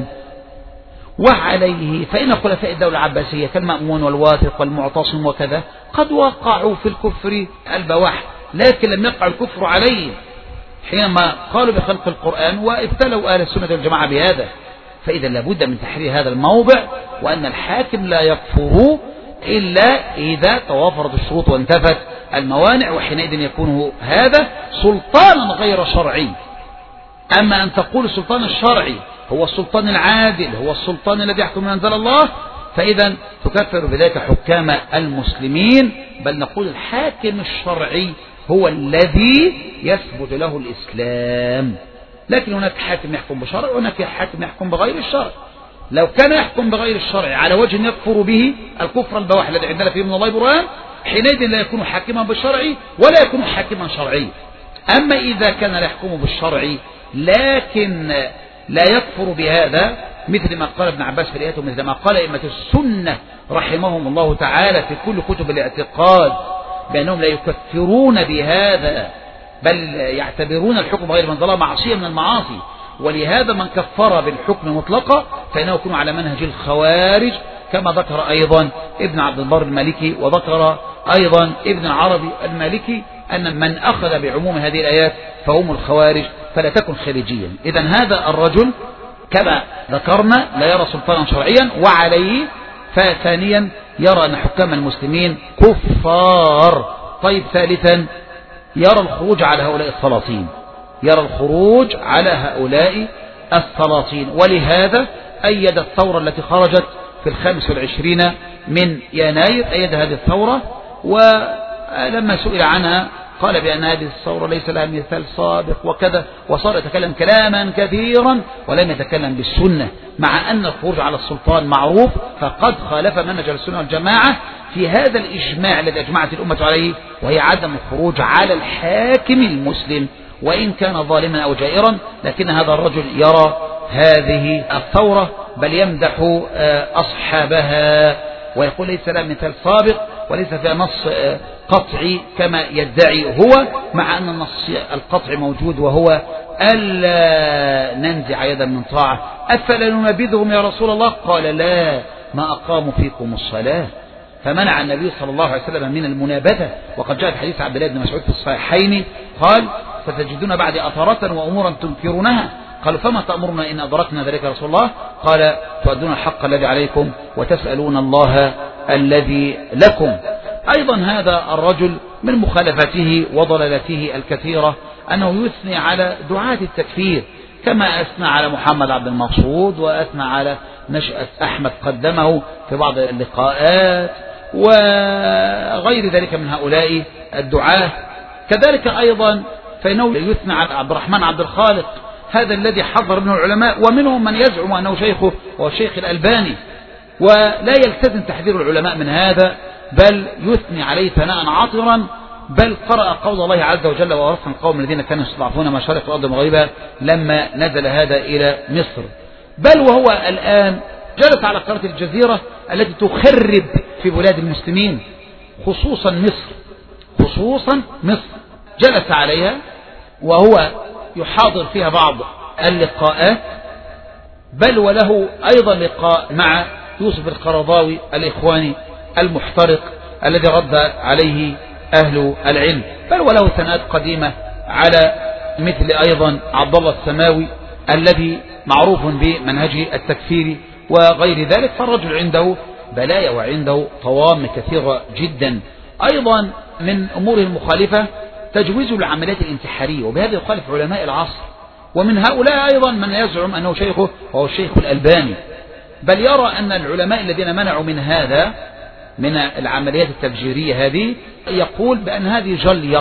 [SPEAKER 2] وعليه فإن خلفاء الدولة العباسية كالمأمون والواثق والمعتصم وكذا قد وقعوا في الكفر البواح، لكن لم يقع الكفر عليه حينما قالوا بخلق القرآن وابتلوا أهل السنة والجماعة بهذا. فإذا لابد من تحرير هذا الموضع، وأن الحاكم لا يكفر إلا إذا توافرت الشروط وانتفت الموانع، وحينئذ يكون هذا سلطانا غير شرعي. أما أن تقول السلطان الشرعي هو السلطان العادل، هو السلطان الذي يحكم ما أنزل الله، فإذا تكفر بذلك حكام المسلمين. بل نقول الحاكم الشرعي هو الذي يثبت له الإسلام. لكن هناك حاكم يحكم بشرع وهناك حاكم يحكم بغير الشرع. لو كان يحكم بغير الشرع على وجه يكفر به الكفر البواح الذي عندنا فيه من الله برهان، حينئذ لا يكون حاكما بالشرع ولا يكون حاكما شرعيا. أما إذا كان لا يحكم بالشرع لكن لا يكفر بهذا، مثل ما قال ابن عباس في الآيات ومثل ما قال أئمة السنة رحمهم الله تعالى في كل كتب الاعتقاد بأنهم لا يكفرون بهذا، بل يعتبرون الحكم غير من ظلم معصية من المعاصي. ولهذا من كفر بالحكم مطلقا فإنه يكون على منهج الخوارج، كما ذكر أيضا ابن عبد البر المالكي وذكر أيضا ابن العربي المالكي أن من أخذ بعموم هذه الآيات فهم الخوارج، فلا تكن خارجيا. إذن هذا الرجل كما ذكرنا لا يرى سلطانا شرعيا، وعليه فثانيا يرى أن حكام المسلمين كفار. طيب ثالثا يرى الخروج على هؤلاء السلاطين، يرى الخروج على هؤلاء السلاطين. ولهذا أيد الثورة التي خرجت في 25 من يناير، أيد هذه الثورة، ولما سئل عنها قال بأن هذه الثورة ليس لها مثال سابق وكذا، وصار يتكلم كلاما كثيرا ولم يتكلم بالسنة، مع أن الخروج على السلطان معروف، فقد خالف منهج السنة والجماعة في هذا الإجماع الذي أجمعت الأمة عليه، وهي عدم الخروج على الحاكم المسلم وإن كان ظالما أو جائرا. لكن هذا الرجل يرى هذه الثورة بل يمدح أصحابها ويقول ليس لها مثال سابق وليس فيها نص قطعي كما يدعي هو، مع أن النص القطعي موجود، وهو ألا ننزع يدا من طاعة. أفلا ننبذهم يا رسول الله؟ قال لا، ما أقاموا فيكم الصلاة. فمنع النبي صلى الله عليه وسلم من المنابذة. وقد جاء في حديث عبد الله بن مسعود في الصحيحين قال ستجدون بعد أثرة وأمورا تنكرونها. قالوا فما تأمرنا إن أدركنا ذلك يا رسول الله؟ قال تؤدون الحق الذي عليكم وتسألون الله الذي لكم. أيضا هذا الرجل من مخالفته وضلالته الكثيرة أنه يثني على دعاة التكفير، كما أثنى على محمد عبد المقصود وأثنى على نشأة أحمد قدمه في بعض اللقاءات وغير ذلك من هؤلاء الدعاة. كذلك أيضا فإنه يثنى على عبد الرحمن عبد الخالق، هذا الذي حضر منه العلماء، ومنهم من يزعم أنه شيخه هو الشيخ الألباني، ولا يلتزم تحذير العلماء من هذا، بل يثني عليه ثناء عطرا، بل قرأ قول الله عز وجل وورثنا القوم الذين كانوا يستضعفون مشارق الأرض ومغاربها لما نزل هذا إلى مصر. بل وهو الآن جلس على قناة الجزيرة التي تخرب في بلاد المسلمين، خصوصا مصر جلس عليها وهو يحاضر فيها بعض اللقاءات، بل وله أيضا لقاء مع يوسف القرضاوي الإخواني المحترق الذي رد عليه أهل العلم، بل وله ثناءات قديمة على مثل أيضا عبد الله السماوي الذي معروف بمنهجه التكفيري وغير ذلك. فالرجل عنده بلايا وعنده طوام كثيرة جدا. أيضا من أموره المخالفة تجويز العمليات الانتحارية، وبهذا يخالف علماء العصر، ومن هؤلاء أيضا من يزعم أنه شيخه وهو الشيخ الألباني، بل يرى أن العلماء الذين منعوا من هذا من العمليات التفجيرية هذه يقول بأن هذه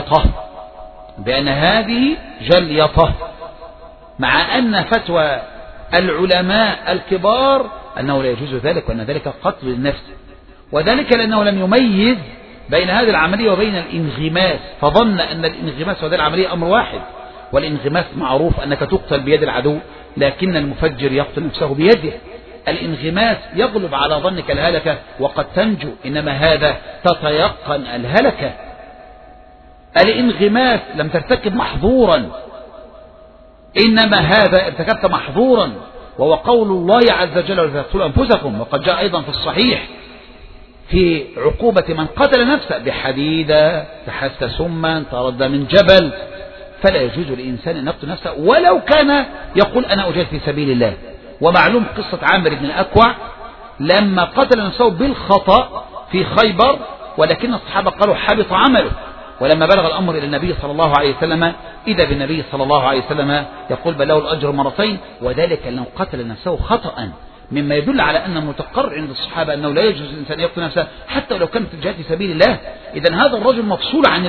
[SPEAKER 2] جليطة، مع أن فتوى العلماء الكبار أنه لا يجوز ذلك، وأن ذلك قتل النفس، وذلك لأنه لم يميز بين هذه العملية وبين الانغماس، فظن أن الانغماس وهذه العملية أمر واحد، والانغماس معروف أنك تقتل بيد العدو، لكن المفجر يقتل نفسه بيده. الانغماس يغلب على ظنك الهلكة وقد تنجو، إنما هذا تتيقن الهلكة. الانغماس لم ترتكب محظورا، إنما هذا ارتكبت محظورا، وهو قول الله عز وجل ولا تقتلوا أنفسكم. وقد جاء أيضا في الصحيح في عقوبة من قتل نفسه بحديدة، تحس سما، ترد من جبل، فلا يجوز للإنسان أن يقتل نفسه ولو كان يقول أنا أجاهد في سبيل الله. ومعلوم قصة عامر بن الأكوع لما قتل نفسه بالخطأ في خيبر، ولكن الصحابة قالوا حبط عمله، ولما بلغ الأمر إلى النبي صلى الله عليه وسلم إذا بالنبي صلى الله عليه وسلم يقول بل له الأجر مرتين، وذلك لأنه قتل نفسه خطأ، مما يدل على أن المتقرر عند الصحابة أنه لا يجوز الإنسان يقتل نفسه حتى لو كانت الجهاد في سبيل الله. إذن هذا الرجل مفصول عن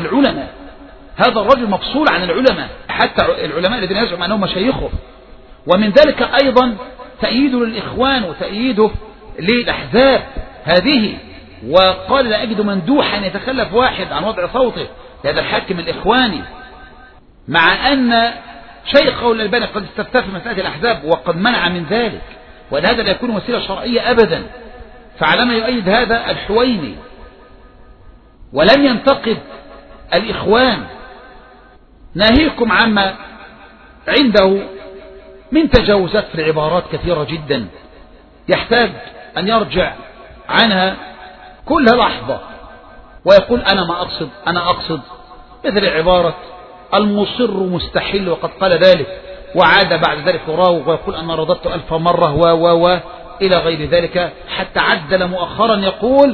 [SPEAKER 2] العلماء، حتى العلماء الذين يزعم أنهم مشايخه. ومن ذلك أيضا تأييده للإخوان وتأييده للأحزاب هذه، وقال لا أجد مندوحا يتخلف واحد عن وضع صوته لهذا الحاكم الإخواني، مع أن شيخه الألباني قد استفتى في مسألة الأحزاب وقد منع من ذلك، وأن هذا لا يكون وسيلة شرعية أبدا. فعلما يؤيد هذا الحويني ولم ينتقد الإخوان، ناهيكم عما عنده من تجاوزات في العبارات كثيرة جدا يحتاج أن يرجع عنها كل لحظة ويقول أنا أقصد مثل عبارة المصر مستحل وقد قال ذلك، وعاد بعد ذلك يراوغ ويقول أنا رددت 1000 مرة إلى غير ذلك، حتى عدل مؤخرا يقول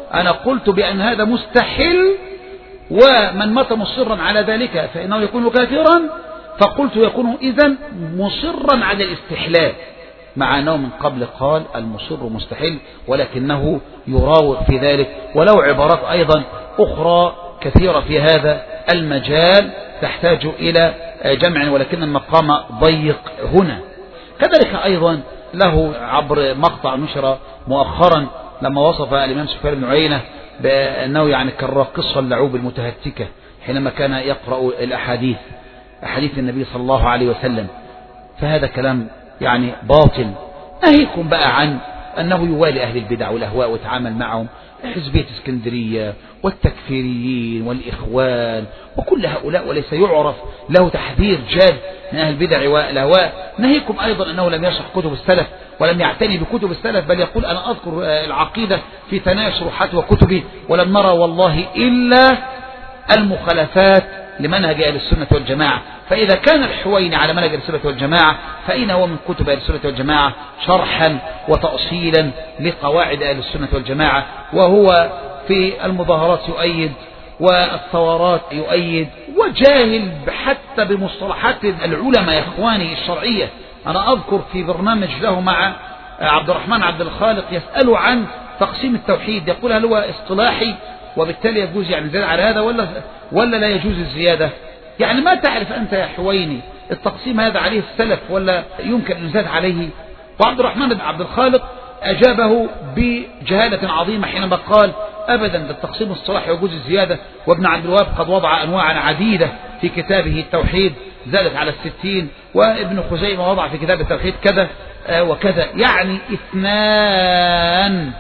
[SPEAKER 2] أنا قلت بأن هذا مستحيل، ومن مات مصرا على ذلك فإنه يكون كافرا، فقلت يكون إذن مصرا على الاستحلال، مع أنه من قبل قال المصر مستحيل، ولكنه يراوغ في ذلك. ولو عبارات أيضا أخرى كثيرة في هذا المجال تحتاج إلى جمع، ولكن المقام ضيق هنا. كذلك أيضا له عبر مقطع نشر مؤخرا لما وصف الإمام سفيان بن عيينة بأنه يعني كالراقصة اللعوب المتهتكة حينما كان يقرأ أحاديث النبي صلى الله عليه وسلم، فهذا كلام يعني باطل. ناهيكم بقى عن أنه يوالي أهل البدع والأهواء ويتعامل معهم، حزبية اسكندرية والتكفيريين والإخوان وكل هؤلاء، وليس يعرف له تحذير جاد من أهل البدع والأهواء. ناهيكم أيضا أنه لم يشرح كتب السلف ولم يعتني بكتب السلف، بل يقول أنا أذكر العقيدة في ثنايا شروحات وكتبي، ولم نرى والله إلا المخالفات لمنهج أهل السنة والجماعة. فإذا كان الحويني على منهج أهل السنة والجماعة، فأين هو من كتب أهل السنة والجماعة شرحا وتأصيلا لقواعد أهل السنة والجماعة؟ وهو في المظاهرات يؤيد والثورات يؤيد، وجاهل حتى بمصطلحات العلماء يا إخواني الشرعية. أنا أذكر في برنامج له مع عبد الرحمن عبد الخالق يسأل عن تقسيم التوحيد، يقول هل هو اصطلاحي وبالتالي يجوز يعني زيادة على هذا ولا لا يجوز الزيادة؟ يعني ما تعرف أنت يا حويني التقسيم هذا عليه السلف ولا يمكن أن يزاد عليه؟ وعبد الرحمن بن عبد الخالق أجابه بجهالة عظيمة حينما قال أبدا ده التقسيم الصلاحي يجوز الزيادة، وابن عبد الوهاب قد وضع أنواعا عديدة في كتابه التوحيد زادت على 60، وابن خزيمة وضع في كتاب التوحيد كذا وكذا. يعني اثنان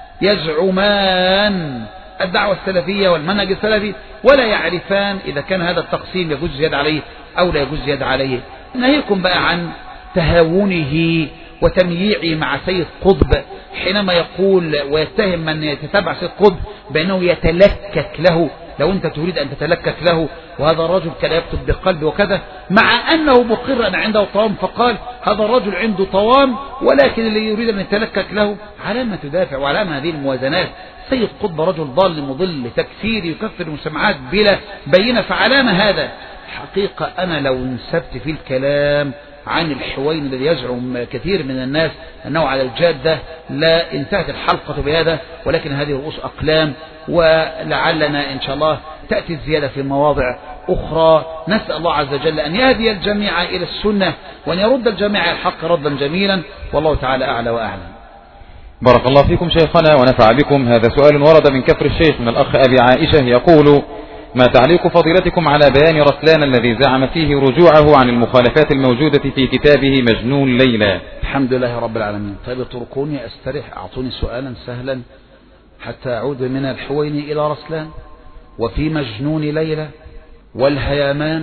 [SPEAKER 2] يزعمان الدعوة السلفية والمنهج السلفي ولا يعرفان إذا كان هذا التقسيم يجوز زيادة عليه أو لا يجوز زيادة عليه. ناهيكم بقى عن تهاونه وتمييعه مع سيد قطب حينما يقول ويتهم من يتتبع سيد قطب بأنه يتلكك له، لو أنت تريد أن تتلكك له، وهذا الرجل كان يكتب بقلب وكذا، مع أنه مقر أن عنده طوام، فقال هذا الرجل عنده طوام ولكن اللي يريد أن يتلكك له. على ما تدافع وعلى ما هذه الموازنات؟ سيد قطب رجل ضال مضل تكفيري يكفر المجتمعات بلا بينة، فعلى ما هذا؟ حقيقة أنا لو انسبت في الكلام عن الحوين الذي يزعم كثير من الناس أنه على الجادة لا انتهت الحلقة بهذا، ولكن هذه رؤوس أقلام، ولعلنا إن شاء الله تأتي الزيادة في مواضع أخرى. نسأل الله عز وجل أن يهدي الجميع إلى السنة وأن يرد الجميع إلى الحق ردا جميلا، والله تعالى أعلى وأعلم.
[SPEAKER 1] بارك الله فيكم شيخنا ونفع بكم. هذا سؤال ورد من كفر الشيخ من الأخ أبي عائشة يقول: ما تعليق فضيلتكم على بيان رسلان الذي زعم فيه رجوعه عن المخالفات الموجودة في كتابه مجنون ليلى؟
[SPEAKER 2] الحمد لله رب العالمين. طيب اتركوني أسترح، أعطوني سؤالا سهلا حتى أعود من الحويني إلى رسلان وفي مجنون ليلى والهيامان.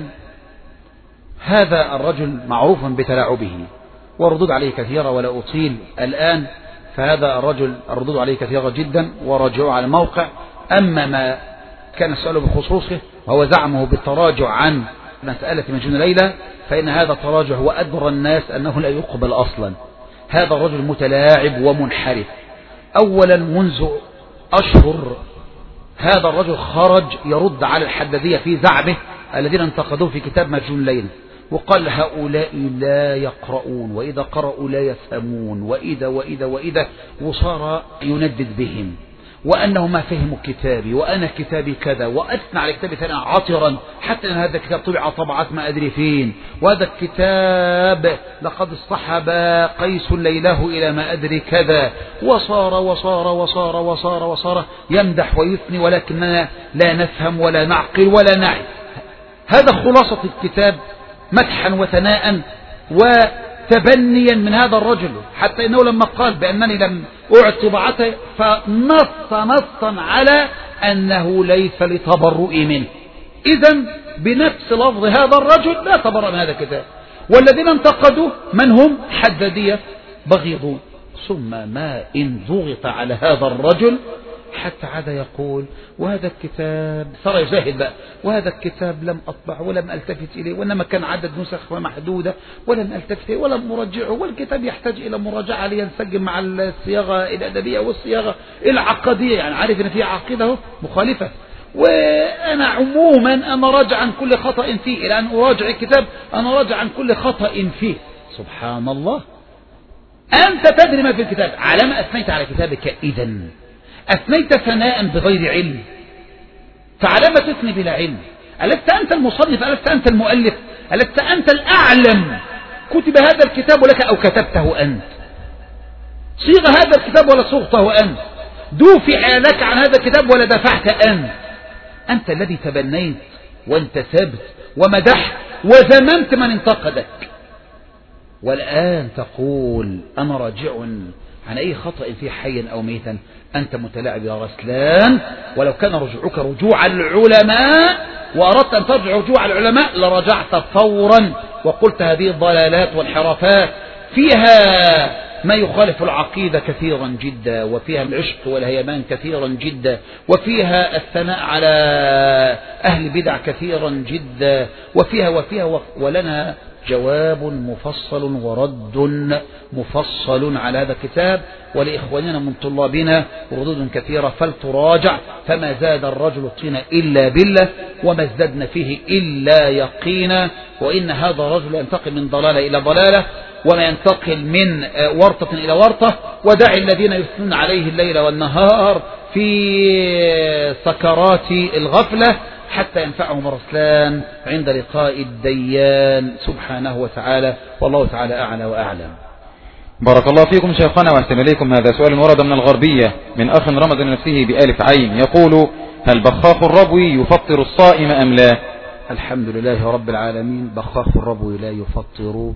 [SPEAKER 2] هذا الرجل معروف بتلاعبه والردود عليه كثيرة ولا أطيل الآن، فهذا الرجل الردود عليه كثيرة جدا وراجعوا على الموقع. أما ما كان سؤاله بخصوصه وهو زعمه بالتراجع عن مسألة مجنون ليلى، فإن هذا التراجع هو أدرى الناس أنه لا يقبل أصلا. هذا الرجل متلاعب ومنحرف. أولا منذ أشهر هذا الرجل خرج يرد على الحدادية في زعمه الذين انتقدوه في كتاب مجنون ليلى، وقال هؤلاء لا يقرؤون وإذا قرأوا لا يفهمون وإذا وإذا وإذا، وصار يندد بهم وأنه ما فهموا كتابي وأنا كتابي كذا، وأثنى على كتابي ثناء عطرا حتى أن هذا الكتاب طبع طبعات ما أدري فين، وهذا الكتاب لقد اصطحب قيس ليله إلى ما أدري كذا، وصار وصار وصار وصار وصار يمدح ويثني ولكننا لا نفهم ولا نعقل ولا نعي. هذا خلاصة الكتاب مدحا وثناء وتبنيا من هذا الرجل، حتى إنه لما قال بأنني لم أعد طباعته فنص نصا على أنه ليس لتبرؤ منه. إذن بنفس لفظ هذا الرجل لا تبرأ من هذا الكتاب. والذين انتقدوه من هم؟ حدادية بغيضون. ثم ما إن ضغط على هذا الرجل حتى عاد يقول وهذا الكتاب، صار يجاهد بقى، وهذا الكتاب لم أطبع ولم ألتفت إليه، وإنما كان عدد نسخ محدودة ولم ألتفت إليه ولم أراجعه، والكتاب يحتاج إلى مراجعة لينسجم مع الصياغة الأدبية والصياغة العقدية، يعني عارف إن في عقيدة مخالفة، وأنا عموما أنا راجع عن كل خطأ فيه، إلى أن أراجع الكتاب أنا راجع عن كل خطأ فيه. سبحان الله، أنت تدري ما في الكتاب، على ما أثنيت على كتابك إذن أثنيت ثناء بغير علم، فعلى ما تثني بلا علم؟ ألست أنت المصنف؟ ألست أنت المؤلف؟ ألست أنت الأعلم؟ كتب هذا الكتاب لك أو كتبته أنت؟ صيغ هذا الكتاب ولا صغته أنت؟ دافع لك عن هذا الكتاب ولا دفعت أنت؟ أنت الذي تبنيت وانتسبت ومدحت وذممت من انتقدك، والآن تقول أنا راجع عن أي خطأ فيه حيا أو ميتا. أنت متلاعب يا رسلان، ولو كان رجوعك رجوع العلماء وأردت أن ترجع رجوع العلماء لرجعت فورا وقلت هذه الضلالات والحرافات فيها ما يخالف العقيدة كثيرا جدا، وفيها العشق والهيمان كثيرا جدا، وفيها الثناء على أهل بدع كثيرا جدا، وفيها ولنا جواب مفصل ورد مفصل على هذا الكتاب، ولإخواننا من طلابنا ردود كثيرة فلتراجع. فما زاد الرجل طين إلا بالله، وما ازددنا فيه إلا يقينا، وإن هذا الرجل ينتقل من ضلالة إلى ضلالة، وما ينتقل من ورطة إلى ورطة. ودع الذين يثنون عليه الليل والنهار في سكرات الغفلة حتى ينفعهم الرسلان عند لقاء الديان سبحانه وتعالى، والله تعالى أعلى وأعلم.
[SPEAKER 1] بارك الله فيكم شيخنا وأحسن إليكم. هذا سؤال ورد من الغربية من أخ رمز لنفسه بألف عين، يقول: هل بخاخ الربو يفطر الصائم أم لا؟
[SPEAKER 2] الحمد لله رب العالمين، بخاخ الربو لا يفطر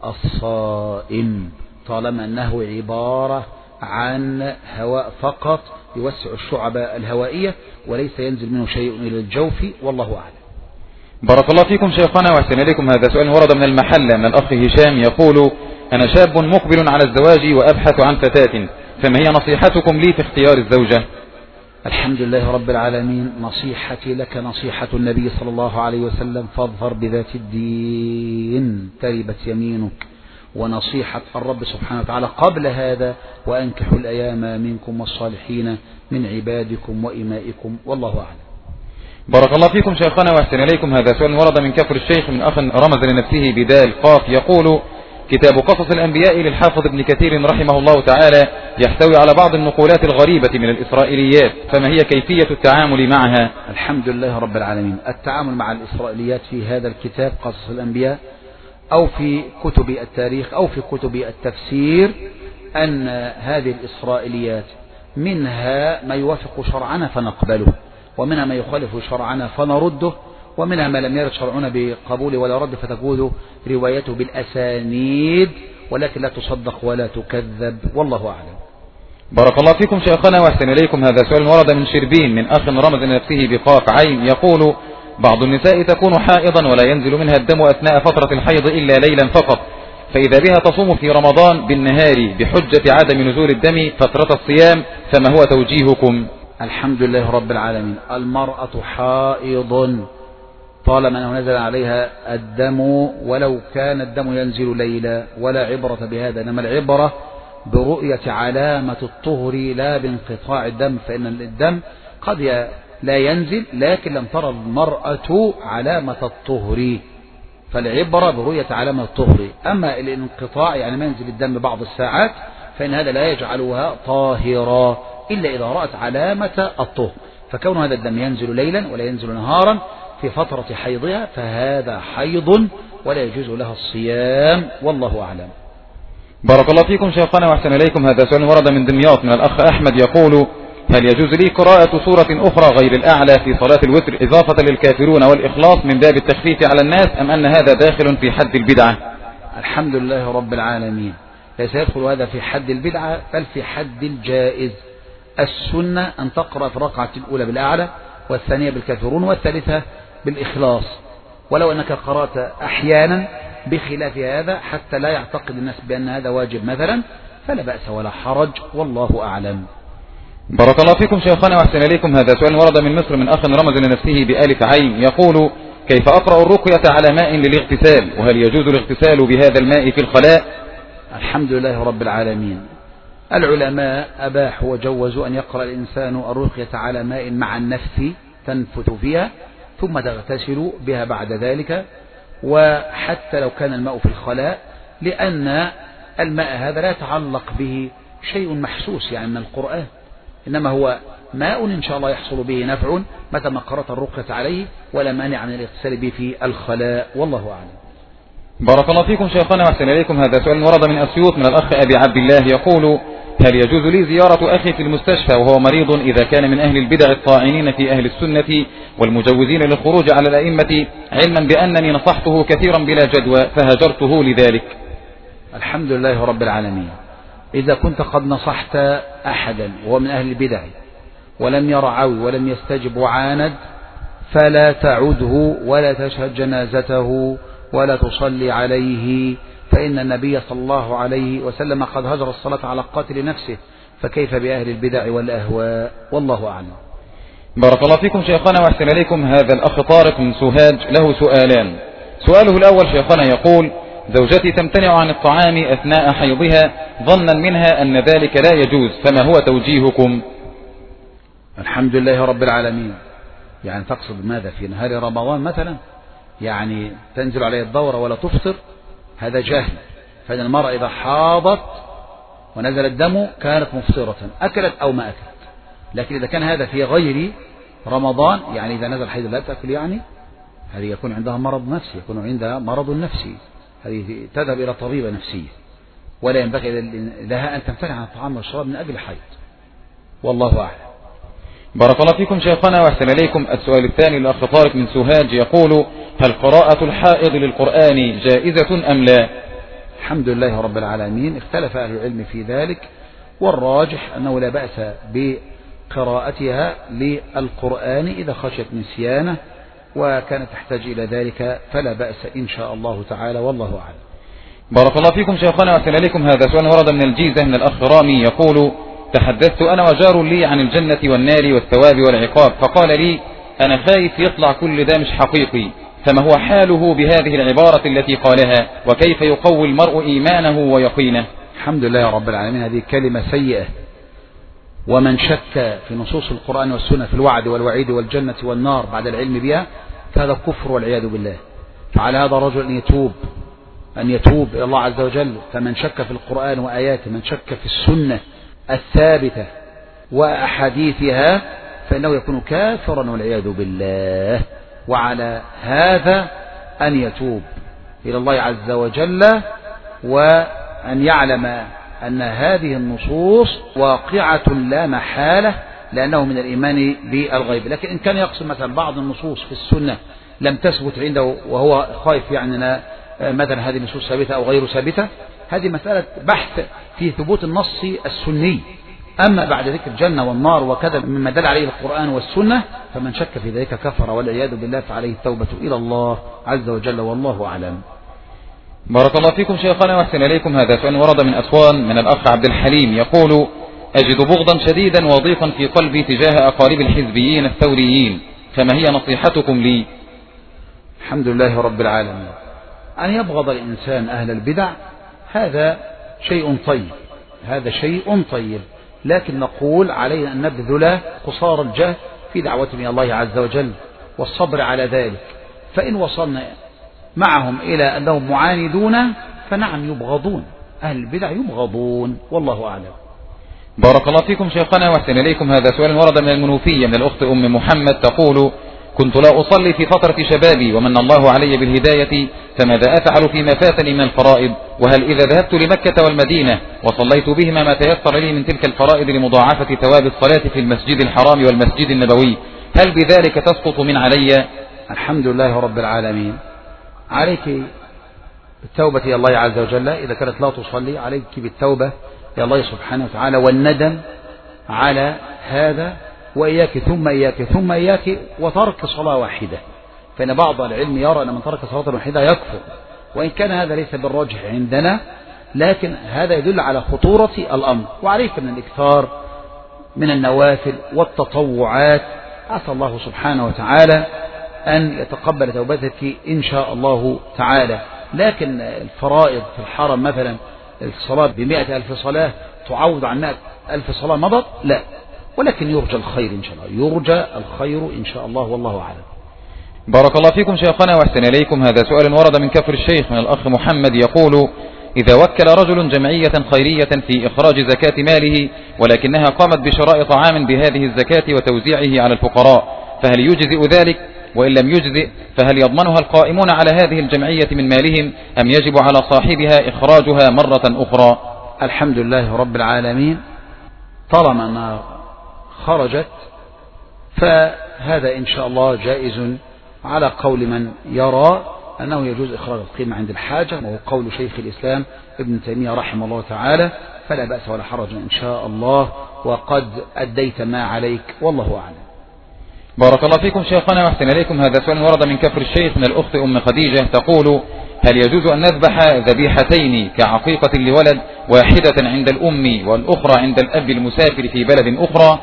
[SPEAKER 2] الصائم طالما أنه عبارة عن هواء فقط يوسع الشعب الهوائية وليس ينزل منه شيء إلى الجوف، والله أعلم.
[SPEAKER 1] بارك الله فيكم شيخنا وأحسن إليكم. هذا سؤال ورد من المحلة من الأخ هشام، يقول: أنا شاب مقبل على الزواج وأبحث عن فتاة، فما هي نصيحتكم لي في اختيار الزوجة؟
[SPEAKER 2] الحمد لله رب العالمين، نصيحتي لك نصيحة النبي صلى الله عليه وسلم: فاظفر بذات الدين تربت يمينك. ونصيحة الرب سبحانه وتعالى قبل هذا: وأنكحوا الأيام منكم والصالحين من عبادكم وإمائكم، والله أعلم.
[SPEAKER 1] بارك الله فيكم شيخنا وأحسن إليكم. هذا سؤال ورد من كفر الشيخ من أخ رمز لنفسه بدال قاف، يقول: كتاب قصص الأنبياء للحافظ ابن كثير رحمه الله تعالى يحتوي على بعض النقولات الغريبة من الإسرائيليات، فما هي كيفية التعامل معها؟
[SPEAKER 2] الحمد لله رب العالمين، التعامل مع الإسرائيليات في هذا الكتاب قصص الأنبياء أو في كتب التاريخ أو في كتب التفسير، أن هذه الإسرائيليات منها ما يوافق شرعنا فنقبله، ومنها ما يخالف شرعنا فنرده، ومنها ما لم يرد شرعنا بقبول ولا رد فتكون روايته بالأسانيد ولكن لا تصدق ولا تكذب، والله أعلم.
[SPEAKER 1] بارك الله فيكم شيخنا وأحسن إليكم. هذا سؤال ورد من شربين من أخ رمز لنفسه بقاف عين، يقول: بعض النساء تكون حائضا ولا ينزل منها الدم أثناء فترة الحيض إلا ليلا فقط، فإذا بها تصوم في رمضان بالنهار بحجة عدم نزول الدم فترة الصيام، فما هو توجيهكم؟
[SPEAKER 2] الحمد لله رب العالمين، المرأة حائض طالما أنه نزل عليها الدم ولو كان الدم ينزل ليلا ولا عبرة بهذا، إنما العبرة برؤية علامة الطهر لا بانقطاع الدم، فإن الدم قد لا ينزل لكن لم ترى المرأة علامة الطهر، فالعبرة برؤية علامة الطهر. أما الانقطاع يعني ما ينزل الدم بعض الساعات فإن هذا لا يجعلها طاهرة إلا إذا رأت علامة الطهر، فكون هذا الدم ينزل ليلا ولا ينزل نهارا في فترة حيضها فهذا حيض ولا يجوز لها الصيام، والله أعلم.
[SPEAKER 1] بارك الله فيكم شيخنا وأحسن إليكم. هذا سؤال ورد من دمياط من الأخ أحمد، يقول: هل يجوز لي قراءة سورة أخرى غير الأعلى في صلاة الوتر إضافة للكافرون والإخلاص من باب التخفيف على الناس، أم أن هذا داخل في حد البدعة؟
[SPEAKER 2] الحمد لله رب العالمين، ليس يدخل هذا في حد البدعة بل في حد الجائز. السنة أن تقرأ في الركعة الأولى بالأعلى والثانية بالكافرون والثالثة بالإخلاص، ولو أنك قرأت أحيانا بخلاف هذا حتى لا يعتقد الناس بأن هذا واجب مثلا فلا بأس ولا حرج، والله أعلم.
[SPEAKER 1] بارك الله فيكم شيخنا وأحسن إليكم. هذا سؤال ورد من مصر من أخ رمز لنفسه بألف عين، يقول: كيف أقرأ الرقية على ماء للاغتسال، وهل يجوز الاغتسال بهذا الماء في الخلاء؟
[SPEAKER 2] الحمد لله رب العالمين. العلماء أباحوا وجوزوا أن يقرأ الإنسان الرقية على ماء مع النفس تنفث فيها ثم تغتسل بها بعد ذلك، وحتى لو كان الماء في الخلاء، لأن الماء هذا لا يتعلق به شيء محسوس يعني من القرآن، إنما هو ماء إن شاء الله يحصل به نفع متى ما قرأت الرقية عليه، ولا مانع من الاغتسال به في الخلاء، والله أعلم.
[SPEAKER 1] بارك الله فيكم شيخنا وأحسن إليكم. هذا سؤال ورد من أسيوط من الأخ أبي عبد الله، يقول: هل يجوز لي زيارة أخي في المستشفى وهو مريض إذا كان من أهل البدع الطاعنين في أهل السنة والمجوزين للخروج على الأئمة، علما بأنني نصحته كثيرا بلا جدوى فهجرته لذلك؟
[SPEAKER 2] الحمد لله رب العالمين. إذا كنت قد نصحت أحدا وهو من أهل البدع ولم يرعوي ولم يستجب وعاند، فلا تعده ولا تشهد جنازته ولا تصلي عليه، فإن النبي صلى الله عليه وسلم قد هجر الصلاة على قاتل نفسه، فكيف بأهل البدع والأهواء، والله أعلم.
[SPEAKER 1] بارك الله فيكم شيخنا وأحسن إليكم. هذا الأخ طارق من سوهاج له سؤالان. سؤاله الأول شيخنا يقول: زوجتي تمتنع عن الطعام أثناء حيضها ظنا منها أن ذلك لا يجوز، فما هو توجيهكم؟
[SPEAKER 2] الحمد لله رب العالمين. يعني تقصد ماذا؟ في نهار رمضان مثلا يعني تنزل عليه الدورة ولا تفطر؟ هذا جهل. فإن المرأة إذا حاضت ونزل الدم كانت مفطرة، أكلت أو ما أكلت. لكن إذا كان هذا في غير رمضان، يعني إذا نزل حيض لا تأكل، يعني هذه يكون عندها مرض نفسي، يكون عندها مرض نفسي، هذه تذهب إلى طبيبة نفسية، ولا ينبغي لها أن تمتنع عن الطعام والشراب من أجل الحيض، والله أعلم.
[SPEAKER 1] بارك الله فيكم شيخنا وأحسن إليكم. السؤال الثاني للأخ طارق من سوهاج، يقول: هل قراءة الحائض للقرآن جائزة أم لا؟
[SPEAKER 2] الحمد لله رب العالمين. اختلف أهل العلم في ذلك، والراجح أنه لا بأس بقراءتها للقرآن إذا خشيت نسيانه وكانت تحتاج إلى ذلك، فلا بأس إن شاء الله تعالى، والله أعلم.
[SPEAKER 1] بارك الله فيكم شيخنا وأحسن إليكم. هذا سؤال ورد من الجيزة من الأخ رامي، يقول: تحدثت أنا وجار لي عن الجنة والنار والثواب والعقاب، فقال لي: أنا خايف يطلع كل ده مش حقيقي، فما هو حاله بهذه العبارة التي قالها، وكيف يقوي المرء إيمانه ويقينه؟
[SPEAKER 2] الحمد لله رب العالمين. هذه كلمة سيئة، ومن شك في نصوص القرآن والسنة في الوعد والوعيد والجنة والنار بعد العلم بها فهذا كفر والعياذ بالله. فعلى هذا الرجل أن يتوب إلى الله عز وجل. فمن شك في القرآن وآياته، من شك في السنة الثابتة وأحاديثها، فإنه يكون كافرا والعياذ بالله. وعلى هذا أن يتوب إلى الله عز وجل، وأن يعلم أن هذه النصوص واقعة لا محالة، لأنه من الإيمان بالغيب. لكن إن كان يقصد مثلا بعض النصوص في السنة لم تثبت عنده وهو خايف يعني مثلا هذه النصوص ثابتة أو غير ثابتة، هذه مسألة بحث في ثبوت النص السني. أما بعد ذكر الجنة والنار وكذا مما دل عليه القرآن والسنة، فمن شك في ذلك كفر والعياذ بالله، فعليه التوبة إلى الله عز وجل، والله أعلم.
[SPEAKER 1] بارك الله فيكم شيخنا وأحسن إليكم. هذا سؤال ورد من أسوان من الأخ عبد الحليم، يقول: أجد بغضا شديدا وضيقا في قلبي تجاه أقارب الحزبيين الثوريين، فما هي نصيحتكم لي؟
[SPEAKER 2] الحمد لله رب العالمين. أن يبغض الإنسان أهل البدع هذا شيء طيب، هذا شيء طيب، لكن نقول علينا أن نبذل قصارى الجهد في دعوتهم إلى الله عز وجل والصبر على ذلك. فإن وصلنا معهم إلى أنهم معاندون فنعم يبغضون، أهل البدع يبغضون، والله أعلم.
[SPEAKER 1] بارك الله فيكم شيخنا وأحسن إليكم. هذا سؤال ورد من المنوفية من الأخت أم محمد، تقول: كنت لا أصلي في فترة شبابي ومن الله علي بالهداية، فماذا أفعل فيما فاتني من الفرائض؟ وهل إذا ذهبت لمكة والمدينة وصليت بهما ما تيسر لي من تلك الفرائض لمضاعفة ثواب الصلاة في المسجد الحرام والمسجد النبوي، هل بذلك تسقط من علي؟
[SPEAKER 2] الحمد لله رب العالمين. عليك بالتوبة إلى الله عز وجل. إذا كانت لا تصلي عليك بالتوبة إلى الله سبحانه وتعالى والندم على هذا، وإياك ثم إياك ثم إياك وترك صلاة واحدة. فإن بعض العلم يرى أن من ترك صلاة واحدة يكفر، وإن كان هذا ليس بالراجح عندنا، لكن هذا يدل على خطورة الأمر. وعليك من الإكثار من النوافل والتطوعات. عسى الله سبحانه وتعالى أن يتقبل توبتك إن شاء الله تعالى. لكن الفرائض في الحرم مثلا الصلاة ب100,000 صلاة تعوض عن 100,000 صلاة مضت، لا، ولكن يرجى الخير إن شاء الله، يرجى الخير إن شاء الله، والله أعلم.
[SPEAKER 1] بارك الله فيكم شيخنا وأحسن إليكم. هذا سؤال ورد من كفر الشيخ من الأخ محمد يقول: إذا وكل رجل جمعية خيرية في إخراج زكاة ماله ولكنها قامت بشراء طعام بهذه الزكاة وتوزيعه على الفقراء، فهل يجزئ ذلك؟ وإن لم يجزئ فهل يضمنها القائمون على هذه الجمعية من مالهم أم يجب على صاحبها إخراجها مرة أخرى؟
[SPEAKER 2] الحمد لله رب العالمين، طالما أنها خرجت فهذا إن شاء الله جائز على قول من يرى أنه يجوز إخراج القيمة عند الحاجة، وهو قول شيخ الإسلام ابن تيمية رحمه الله تعالى، فلا بأس ولا حرج إن شاء الله، وقد أديت ما عليك، والله أعلم.
[SPEAKER 1] بارك الله فيكم شيخنا وأحسن إليكم. هذا سؤال ورد من كفر الشيخ من الأخت أم خديجة تقول: هل يجوز أن نذبح ذبيحتين كعقيقة لولد، واحدة عند الأم والأخرى عند الأب المسافر في بلد أخرى؟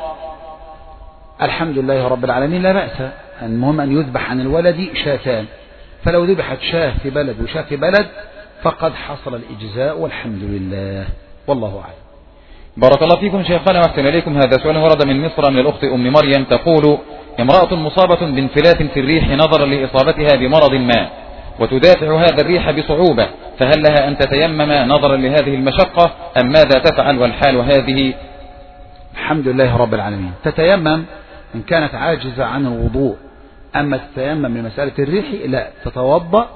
[SPEAKER 2] الحمد لله رب العالمين، لا بأس، المهم أن يذبح عن الولد شاتان، فلو ذبحت شاه في بلد وشاه في بلد فقد حصل الإجزاء والحمد لله، والله أعلم.
[SPEAKER 1] بارك الله فيكم شيخنا وأحسن إليكم. هذا سؤال ورد من مصر من الأخت أم مريم تقول: امرأة مصابة بانفلات في الريح نظرا لإصابتها بمرض ما، وتدافع هذا الريح بصعوبة، فهل لها أن تتيمم نظرا لهذه المشقة أم ماذا تفعل والحال هذه؟
[SPEAKER 2] الحمد لله رب العالمين، تتيمم إن كانت عاجزة عن الوضوء، أما تتيمم لمسألة الريح لا، تتوضأ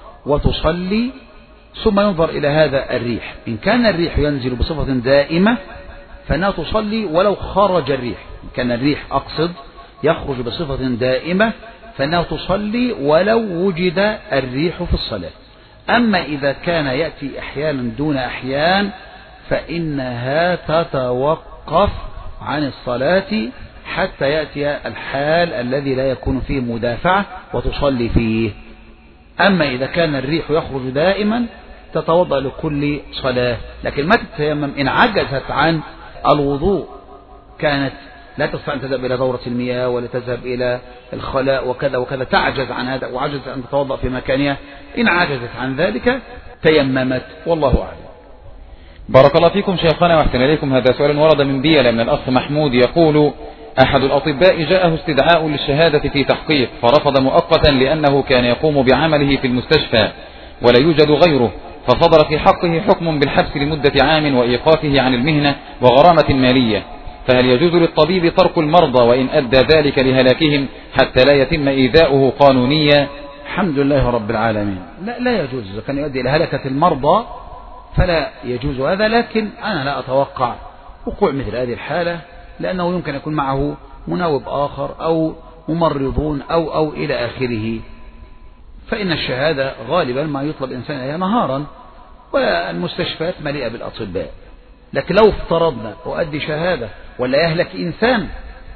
[SPEAKER 2] وتصلي ثم ينظر إلى هذا الريح، إن كان الريح ينزل بصفة دائمة فإنها تصلي ولو خرج الريح، إن كان الريح أقصد يخرج بصفة دائمة فإنها تصلي ولو وجد الريح في الصلاة. أما إذا كان يأتي أحيانا دون أحيان فإنها تتوقف عن الصلاة حتى يأتي الحال الذي لا يكون فيه مدافعة وتصلي فيه. أما إذا كان الريح يخرج دائما تتوضأ لكل صلاة، لكن ما تتيمم إن عجزت عن الوضوء، كانت لا تستطيع أن تذهب إلى دورة المياه ولا تذهب إلى الخلاء وكذا وكذا، تعجز عن هذا وعجزت أن تتوضأ في مكانها، إن عجزت عن ذلك تيممت، والله أعلم.
[SPEAKER 1] بارك الله فيكم شيخنا وأحسن إليكم. هذا سؤال ورد من بيلة من الأخ محمود يقول: أحد الأطباء جاءه استدعاء للشهادة في تحقيق فرفض مؤقتا لأنه كان يقوم بعمله في المستشفى ولا يوجد غيره، فصدر في حقه حكم بالحبس لمدة عام وإيقافه عن المهنة وغرامة مالية، فهل يجوز للطبيب ترك المرضى وإن أدى ذلك لهلاكهم حتى لا يتم إيذاؤه قانونيا؟
[SPEAKER 2] الحمد لله رب العالمين، لا يجوز، إذا كان يؤدي إلى هلكة المرضى فلا يجوز هذا، لكن أنا لا أتوقع وقوع مثل هذه الحالة، لأنه يمكن يكون معه مناوب آخر أو ممرضون أو إلى آخره، فإن الشهادة غالبا ما يطلب إنسان إليها نهارا والمستشفيات مليئة بالأطباء، لكن لو افترضنا أؤدي شهادة ولا يهلك إنسان،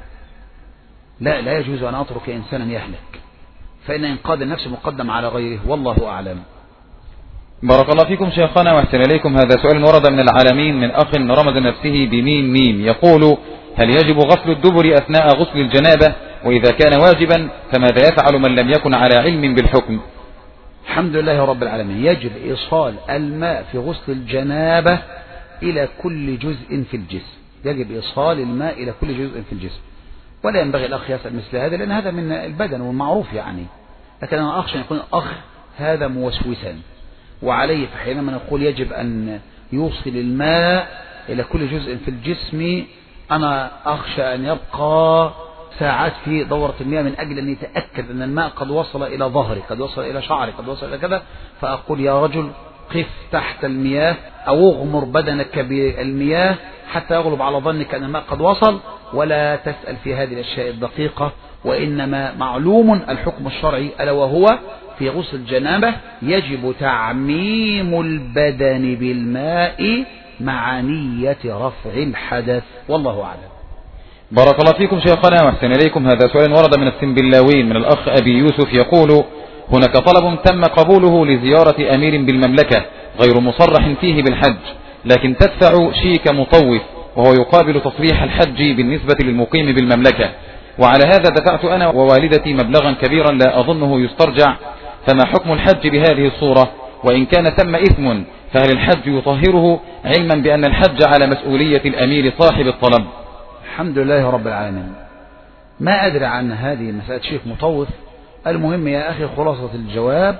[SPEAKER 2] لا يجوز أن أترك إنسانا يهلك، فإن إنقاذ النفس مقدم على غيره، والله أعلم.
[SPEAKER 1] بارك الله فيكم شيخنا وأحسن إليكم. هذا سؤال ورد من العالمين من أخ رمز نفسه بميم ميم يقول: هل يجب غسل الدبر أثناء غسل الجنابة؟ وإذا كان واجبا فماذا يفعل من لم يكن على علم بالحكم؟
[SPEAKER 2] الحمد لله رب العالمين، يجب إيصال الماء في غسل الجنابة إلى كل جزء في الجسم، يجب إيصال الماء إلى كل جزء في الجسم، ولا ينبغي الأخ يسأل مثل هذا لأن هذا من البدن والمعروف يعني، لكن أنا أخشى أن يكون الأخ هذا موسوسا، وعليه فحينما نقول يجب أن يوصل الماء إلى كل جزء في الجسم، أنا أخشى أن يبقى ساعات في دورة المياه من أجل أن يتأكد أن الماء قد وصل إلى ظهري، قد وصل إلى شعري، قد وصل إلى كذا، فأقول يا رجل قف تحت المياه أو اغمر بدنك بالمياه حتى يغلب على ظنك أن الماء قد وصل، ولا تسأل في هذه الأشياء الدقيقة، وإنما معلوم الحكم الشرعي ألا وهو في غسل الجنابة يجب تعميم البدن بالماء مع نية رفع الحدث، والله أعلم.
[SPEAKER 1] بارك الله فيكم شيخنا وأحسن إليكم. هذا سؤال ورد من السنبلاوين من الأخ أبي يوسف يقول: هناك طلب تم قبوله لزيارة أمير بالمملكة غير مصرح فيه بالحج، لكن تدفع شيك مطوف وهو يقابل تصريح الحج بالنسبة للمقيم بالمملكة. وعلى هذا دفعت أنا ووالدتي مبلغا كبيرا لا أظنه يسترجع، فما حكم الحج بهذه الصورة؟ وإن كان ثم إثم فهل الحج يطهره، علما بأن الحج على مسؤولية الأمير صاحب الطلب؟
[SPEAKER 2] الحمد لله رب العالمين. ما أدري عن هذه مسألة شيخ مطوف. المهم يا أخي خلاصة الجواب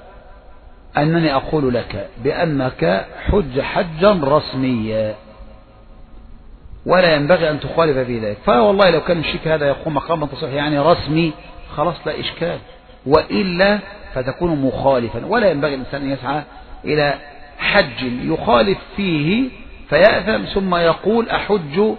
[SPEAKER 2] أنني أقول لك بأنك حج حجا رسميا ولا ينبغي أن تخالف في ذلك. فوالله لو كان الشيك هذا يقوم مقام تصحيح يعني رسمي خلاص لا إشكال، وإلا فتكون مخالفا. ولا ينبغي الإنسان أن يسعى إلى حج يخالف فيه فيأثم ثم يقول أحج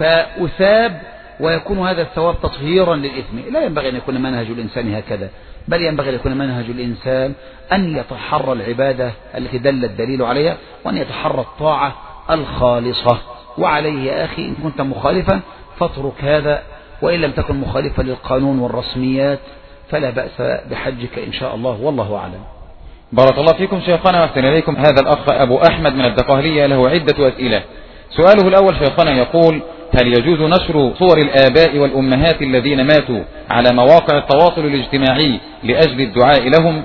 [SPEAKER 2] فأثاب ويكون هذا الثواب تطهيرا للإثم. لا ينبغي أن يكون منهج الإنسان هكذا، بل ينبغي أن يكون منهج الإنسان أن يتحرى العبادة التي دل الدليل عليها، وأن يتحرى الطاعة الخالصة. وعليه يا أخي إن كنت مخالفا فاترك هذا، وإن لم تكن مخالفا للقانون والرسميات فلا بأس بحجك إن شاء الله، والله أعلم.
[SPEAKER 1] بارك الله فيكم شيخنا واحسن إليكم. هذا الأخ أبو أحمد من الدقهلية له عدة أسئلة. سؤاله الأول شيخنا يقول: هل يجوز نشر صور الآباء والأمهات الذين ماتوا على مواقع التواصل الاجتماعي لأجل الدعاء لهم؟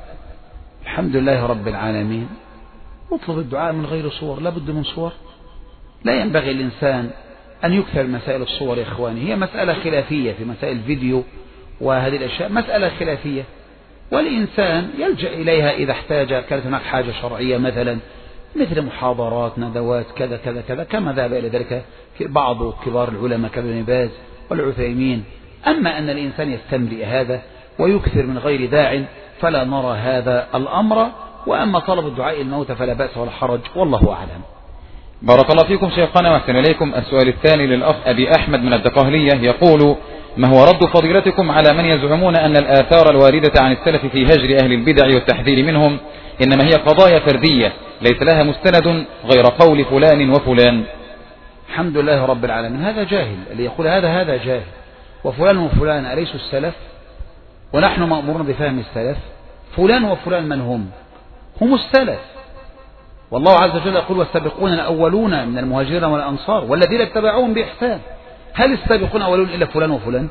[SPEAKER 2] الحمد لله رب العالمين. اطلب الدعاء من غير صور، لا بد من صور. لا ينبغي الإنسان أن يكثر مسائل الصور يا إخواني. هي مسألة خلافية في مسائل الفيديو وهذه الأشياء مسألة خلافية، والإنسان يلجأ إليها إذا احتاج، كانت هناك حاجة شرعية مثلا مثل محاضرات ندوات كذا كذا كذا، كما ذهب إلى ذلك بعض كبار العلماء كابن باز والعثيمين. أما أن الإنسان يستمرئ هذا ويكثر من غير داع فلا نرى هذا الأمر. وأما طلب الدعاء الموت فلا بأس ولا حرج، والله أعلم.
[SPEAKER 1] بارك الله فيكم شيخنا واحسن إليكم. السؤال الثاني للأخ أبي أحمد من الدقهلية يقول: ما هو رد فضيلتكم على من يزعمون أن الآثار الواردة عن السلف في هجر أهل البدع والتحذير منهم إنما هي قضايا فردية ليس لها مستند غير قول فلان وفلان؟
[SPEAKER 2] الحمد لله رب العالمين. هذا جاهل، اللي يقول هذا جاهل. وفلان وفلان أليسوا السلف؟ ونحن مأمورون بفهم السلف. فلان وفلان من هم؟ هم السلف. والله عز وجل يقول: والسابقون الأولون من المهاجرين والأنصار والذين اتبعوهم بإحسان. هل السابقون الأولون إلا فلان وفلان؟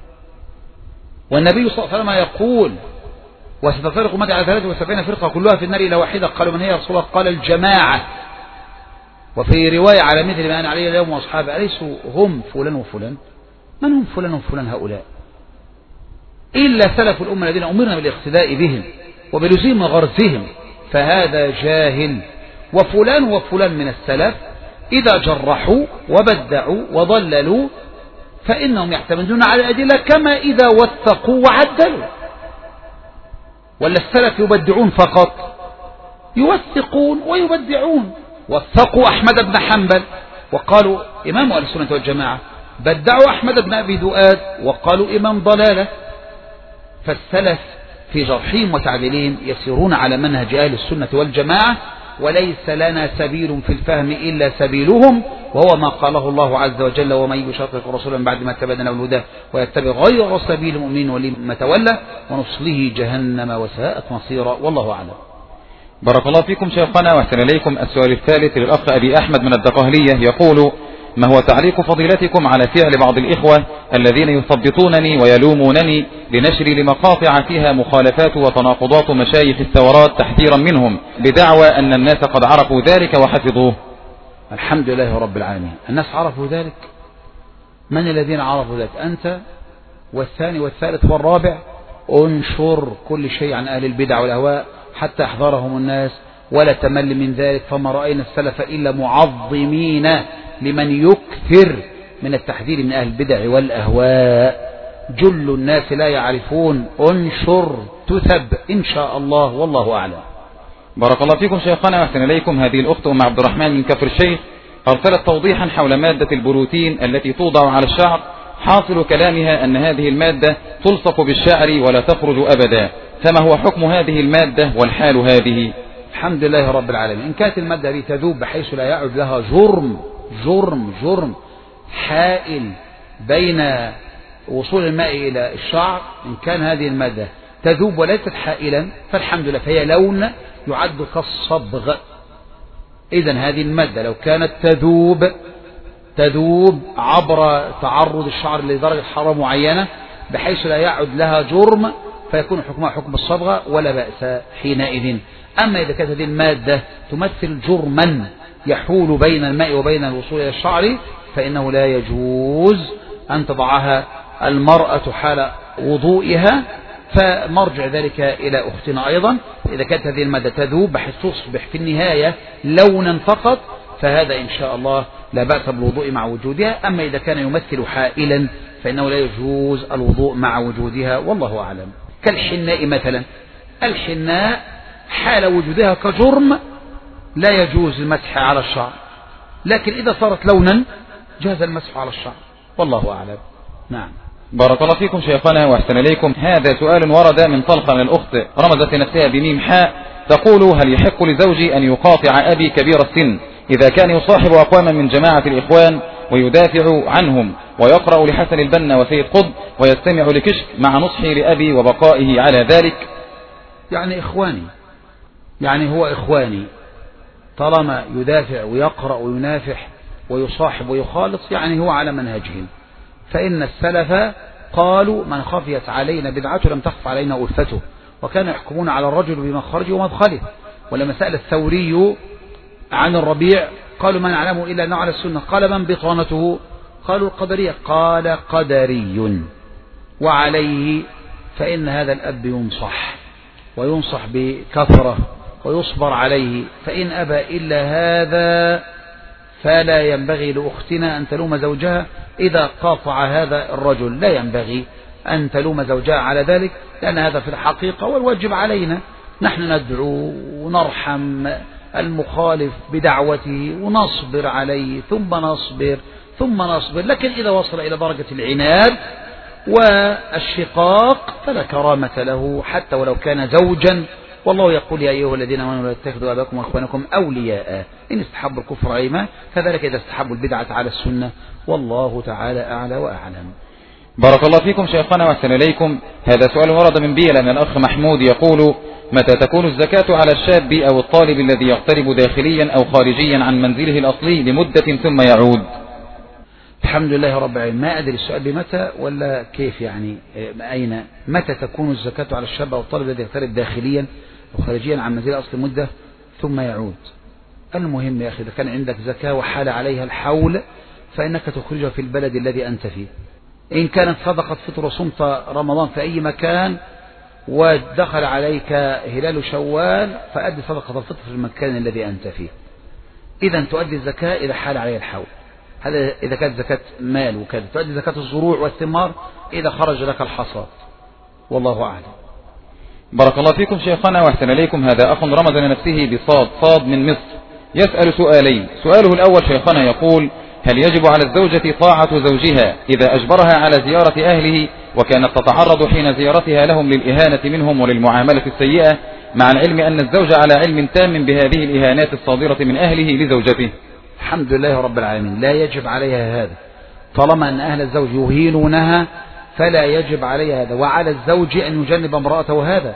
[SPEAKER 2] والنبي صلى الله عليه وسلم يقول: وستفترق أمتي على 73 فرقة كلها في النار إلا واحدة. قالوا: من هي يا رسول الله؟ قال: الجماعة. وفي رواية: على مثل ما أنا عليه اليوم وأصحابي. أليسوا هم فلان وفلان؟ من هم فلان وفلان هؤلاء؟ إلا سلف الأمة الذين أمرنا بالاقتداء بهم وبلزوم غرزهم، فهذا جاهل. وفلان وفلان من السلف إذا جرحوا وبدعوا وضللوا فإنهم يعتمدون على الأدلة كما إذا وثقوا وعدلوا. ولا السلف يبدعون فقط؟ يوثقون ويبدعون. وثقوا أحمد بن حنبل وقالوا إمام أهل السنة والجماعة، بدعوا أحمد بن أبي دؤاد وقالوا إمام ضلالة. فالسلف في جرحهم وتعديلهم يسيرون على منهج أهل السنة والجماعة، وليس لنا سبيل في الفهم إلا سبيلهم، وهو ما قاله الله عز وجل: ومن يشاقق الرسول من بعد ما تبين له الهدى ويتبع غير سبيل المؤمنين ولما تولى ونصله جهنم وساءت مصيرا، والله أعلم.
[SPEAKER 1] بارك الله فيكم شيخنا واحسن إليكم. السؤال الثالث للأخ أبي أحمد من الدقهلية يقول: ما هو تعليق فضيلتكم على فعل بعض الإخوة الذين يثبطونني ويلومونني لنشري لمقاطع فيها مخالفات وتناقضات مشايخ الثورات تحذيرا منهم بدعوى أن الناس قد عرفوا ذلك وحفظوه؟
[SPEAKER 2] الحمد لله رب العالمين. الناس عرفوا ذلك؟ من الذين عرفوا ذلك؟ أنت والثاني والثالث والرابع. انشر كل شيء عن أهل البدع والأهواء حتى يحذرهم الناس ولا تمل من ذلك. فما رأينا السلف إلا معظمين لمن يكثر من التحذير من أهل البدع والأهواء. جل الناس لا يعرفون. انشر تثب إن شاء الله، والله أعلم.
[SPEAKER 1] بارك الله فيكم شيخنا واحسن إليكم. هذه الأخت أم عبد الرحمن من كفر الشيخ أرسلت توضيحا حول مادة البروتين التي توضع على الشعر. حاصل كلامها أن هذه المادة تلصق بالشعر ولا تخرج أبدا، فما هو حكم هذه المادة والحال هذه؟
[SPEAKER 2] الحمد لله رب العالمين. إن كانت المادة دي تذوب بحيث لا يعد لها جرم حائل بين وصول الماء إلى الشعر، إن كان هذه المادة تذوب وليست حائلا فالحمد لله، فهي لون يعد كالصبغ. إذن هذه المادة لو كانت تذوب تذوب عبر تعرض الشعر لدرجة حرارة معينة بحيث لا يعد لها جرم فيكون حكمها حكم الصبغة ولا بأس حينئذ. أما إذا كانت هذه المادة تمثل جرما يحول بين الماء وبين الوصول إلى الشعر فإنه لا يجوز أن تضعها المرأة حال وضوئها. فمرجع ذلك إلى أختنا أيضا، إذا كانت هذه المادة تذوب بحيث تصبح في النهاية لونا فقط فهذا إن شاء الله لا بأس بالوضوء مع وجودها. أما إذا كان يمثل حائلا فإنه لا يجوز الوضوء مع وجودها والله أعلم. كالحناء مثلا، الحناء حال وجودها كجرم لا يجوز المسح على الشعر، لكن إذا صارت لونا جاز المسح على الشعر والله أعلم. نعم.
[SPEAKER 1] بارك الله فيكم شيخنا وأحسن إليكم. هذا سؤال ورد من طلقة من الأخت رمزت لنفسها بميم حاء، تقول: هل يحق لزوجي أن يقاطع أبي كبير السن إذا كان يصاحب أقواما من جماعة الإخوان ويدافع عنهم ويقرأ لحسن البنا وسيد قطب ويستمع لكشك مع نصحي لأبي وبقائه على ذلك؟
[SPEAKER 2] يعني إخواني، يعني هو إخواني طالما يدافع ويقرأ وينافح ويصاحب ويخالط يعني هو على منهجهم. فإن السلف قالوا: من خفيت علينا بدعته لم تخف علينا ألفته، وكانوا يحكمون على الرجل بمخرجه ومدخله. ولما سأل الثوري عن الربيع قالوا: ما نعلمه إلا أنه على السنة. قال: من بطانته؟ قالوا: القدرية. قال: قدري. وعليه فإن هذا الأب ينصح وينصح بكثرة ويصبر عليه، فإن أبى إلا هذا فلا ينبغي لأختنا أن تلوم زوجها إذا قاطع هذا الرجل، لا ينبغي أن تلوم زوجها على ذلك، لأن هذا في الحقيقة والواجب علينا. نحن ندعو ونرحم المخالف بدعوته ونصبر عليه ثم نصبر ثم نصبر، لكن إذا وصل إلى درجة العناد والشقاق فلا كرامة له حتى ولو كان زوجا. والله يقول: يا أيها الذين آمنوا لا تتخذوا آباءكم وإخوانكم أولياء إن استحبوا الكفر عليهما، كذلك إذا استحبوا البدعة على السنة. والله تعالى أعلى وأعلم.
[SPEAKER 1] بارك الله فيكم شيخنا وأحسن إليكم. هذا سؤال ورد من بيلة من الأخ محمود يقول: متى تكون الزكاة على الشاب أو الطالب الذي يغترب داخليا أو خارجيا عن منزله الأصلي لمدة ثم يعود؟
[SPEAKER 2] الحمد لله رب العالمين. ما أدري السؤال بمتى ولا كيف، يعني أين متى تكون الزكاة على الشاب أو الطالب الذي يغترب داخليا أو خارجيا عن منزله الأصلي مدة ثم يعود؟ المهم يا أخي إذا كان عندك زكاة وحال عليها الحول فإنك تخرجها في البلد الذي أنت فيه. إن كانت صدقة فطر وصمت رمضان في أي مكان ودخل عليك هلال شوال فأدي صدقة الفطر في المكان الذي أنت فيه. إذا تؤدي الزكاة إذا حال عليها الحول، هذا إذا كانت زكاة مال وكذا. تؤدي زكاة الزروع والثمار إذا خرج لك الحصاد. والله أعلم.
[SPEAKER 1] بارك الله فيكم شيخنا وأحسن إليكم. هذا أخ رمز لنفسه بصاد من مصر يسأل سؤالين. سؤاله الأول شيخنا يقول: هل يجب على الزوجة طاعة زوجها إذا أجبرها على زيارة أهله وكانت تتعرض حين زيارتها لهم للإهانة منهم وللمعاملة السيئة، مع العلم أن الزوج على علم تام بهذه الإهانات الصادرة من أهله لزوجته؟
[SPEAKER 2] الحمد لله رب العالمين. لا يجب عليها هذا، طالما أن أهل الزوج يهينونها فلا يجب عليها هذا. وعلى الزوج أن يجنب امرأته هذا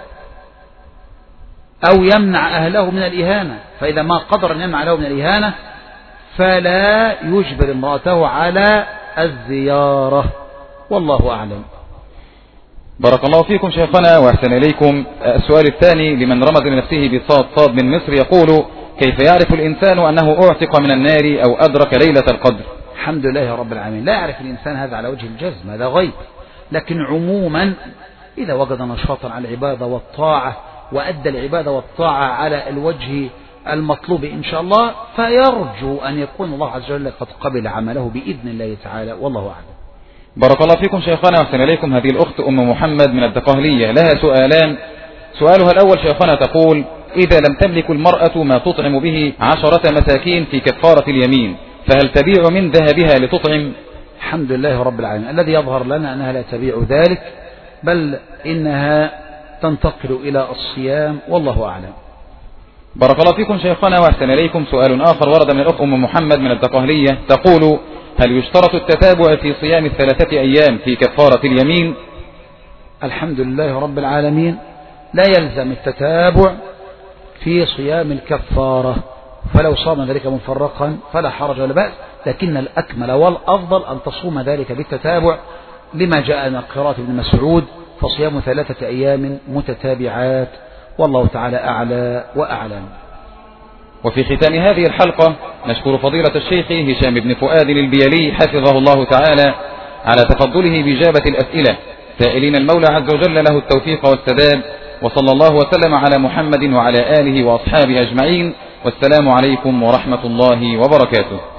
[SPEAKER 2] أو يمنع أهله من الإهانة، فإذا ما قدر أن يمنع أهله من الإهانة فلا يجبر امرأته على الزيارة. والله أعلم.
[SPEAKER 1] بارك الله فيكم شيخنا وأحسن إليكم. السؤال الثاني لمن رمز لنفسه بصاد من مصر يقول: كيف يعرف الإنسان أنه أعتق من النار أو أدرك ليلة القدر؟
[SPEAKER 2] الحمد لله رب العالمين. لا يعرف الإنسان هذا على وجه الجزم، هذا غيب، لكن عموما إذا وجد نشاطا على العبادة والطاعة وأدى العبادة والطاعة على الوجه المطلوب إن شاء الله فيرجو أن يكون الله عز وجل قد قبل عمله بإذن الله تعالى. والله أعلم.
[SPEAKER 1] بارك الله فيكم شيخنا وأحسن إليكم. هذه الأخت أم محمد من الدقهلية لها سؤالان. سؤالها الأول شيخنا تقول: إذا لم تملك المرأة ما تطعم به 10 مساكين في كفارة اليمين فهل تبيع من ذهبها لتطعم؟
[SPEAKER 2] الحمد لله رب العالمين. الذي يظهر لنا أنها لا تبيع ذلك، بل إنها تنتقل إلى الصيام. والله أعلم.
[SPEAKER 1] بارك الله فيكم شيخنا وأحسن إليكم. سؤال آخر ورد من الأخت أم محمد من الدقهلية تقول: هل يشترط التتابع في صيام 3 أيام في كفارة اليمين؟
[SPEAKER 2] الحمد لله رب العالمين. لا يلزم التتابع في صيام الكفارة، فلو صام ذلك مفرقا فلا حرج ولا بأس، لكن الأكمل والأفضل أن تصوم ذلك بالتتابع لما جاء من قراءة ابن مسعود فصيام 3 أيام متتابعات، والله تعالى أعلى وأعلم.
[SPEAKER 1] وفي ختام هذه الحلقة نشكر فضيلة الشيخ هشام بن فؤاد البيلي حفظه الله تعالى على تفضله بإجابة الأسئلة، سائلين المولى عز وجل له التوفيق والسداد، وصلى الله وسلم على محمد وعلى آله وأصحابه أجمعين، والسلام عليكم ورحمة الله وبركاته.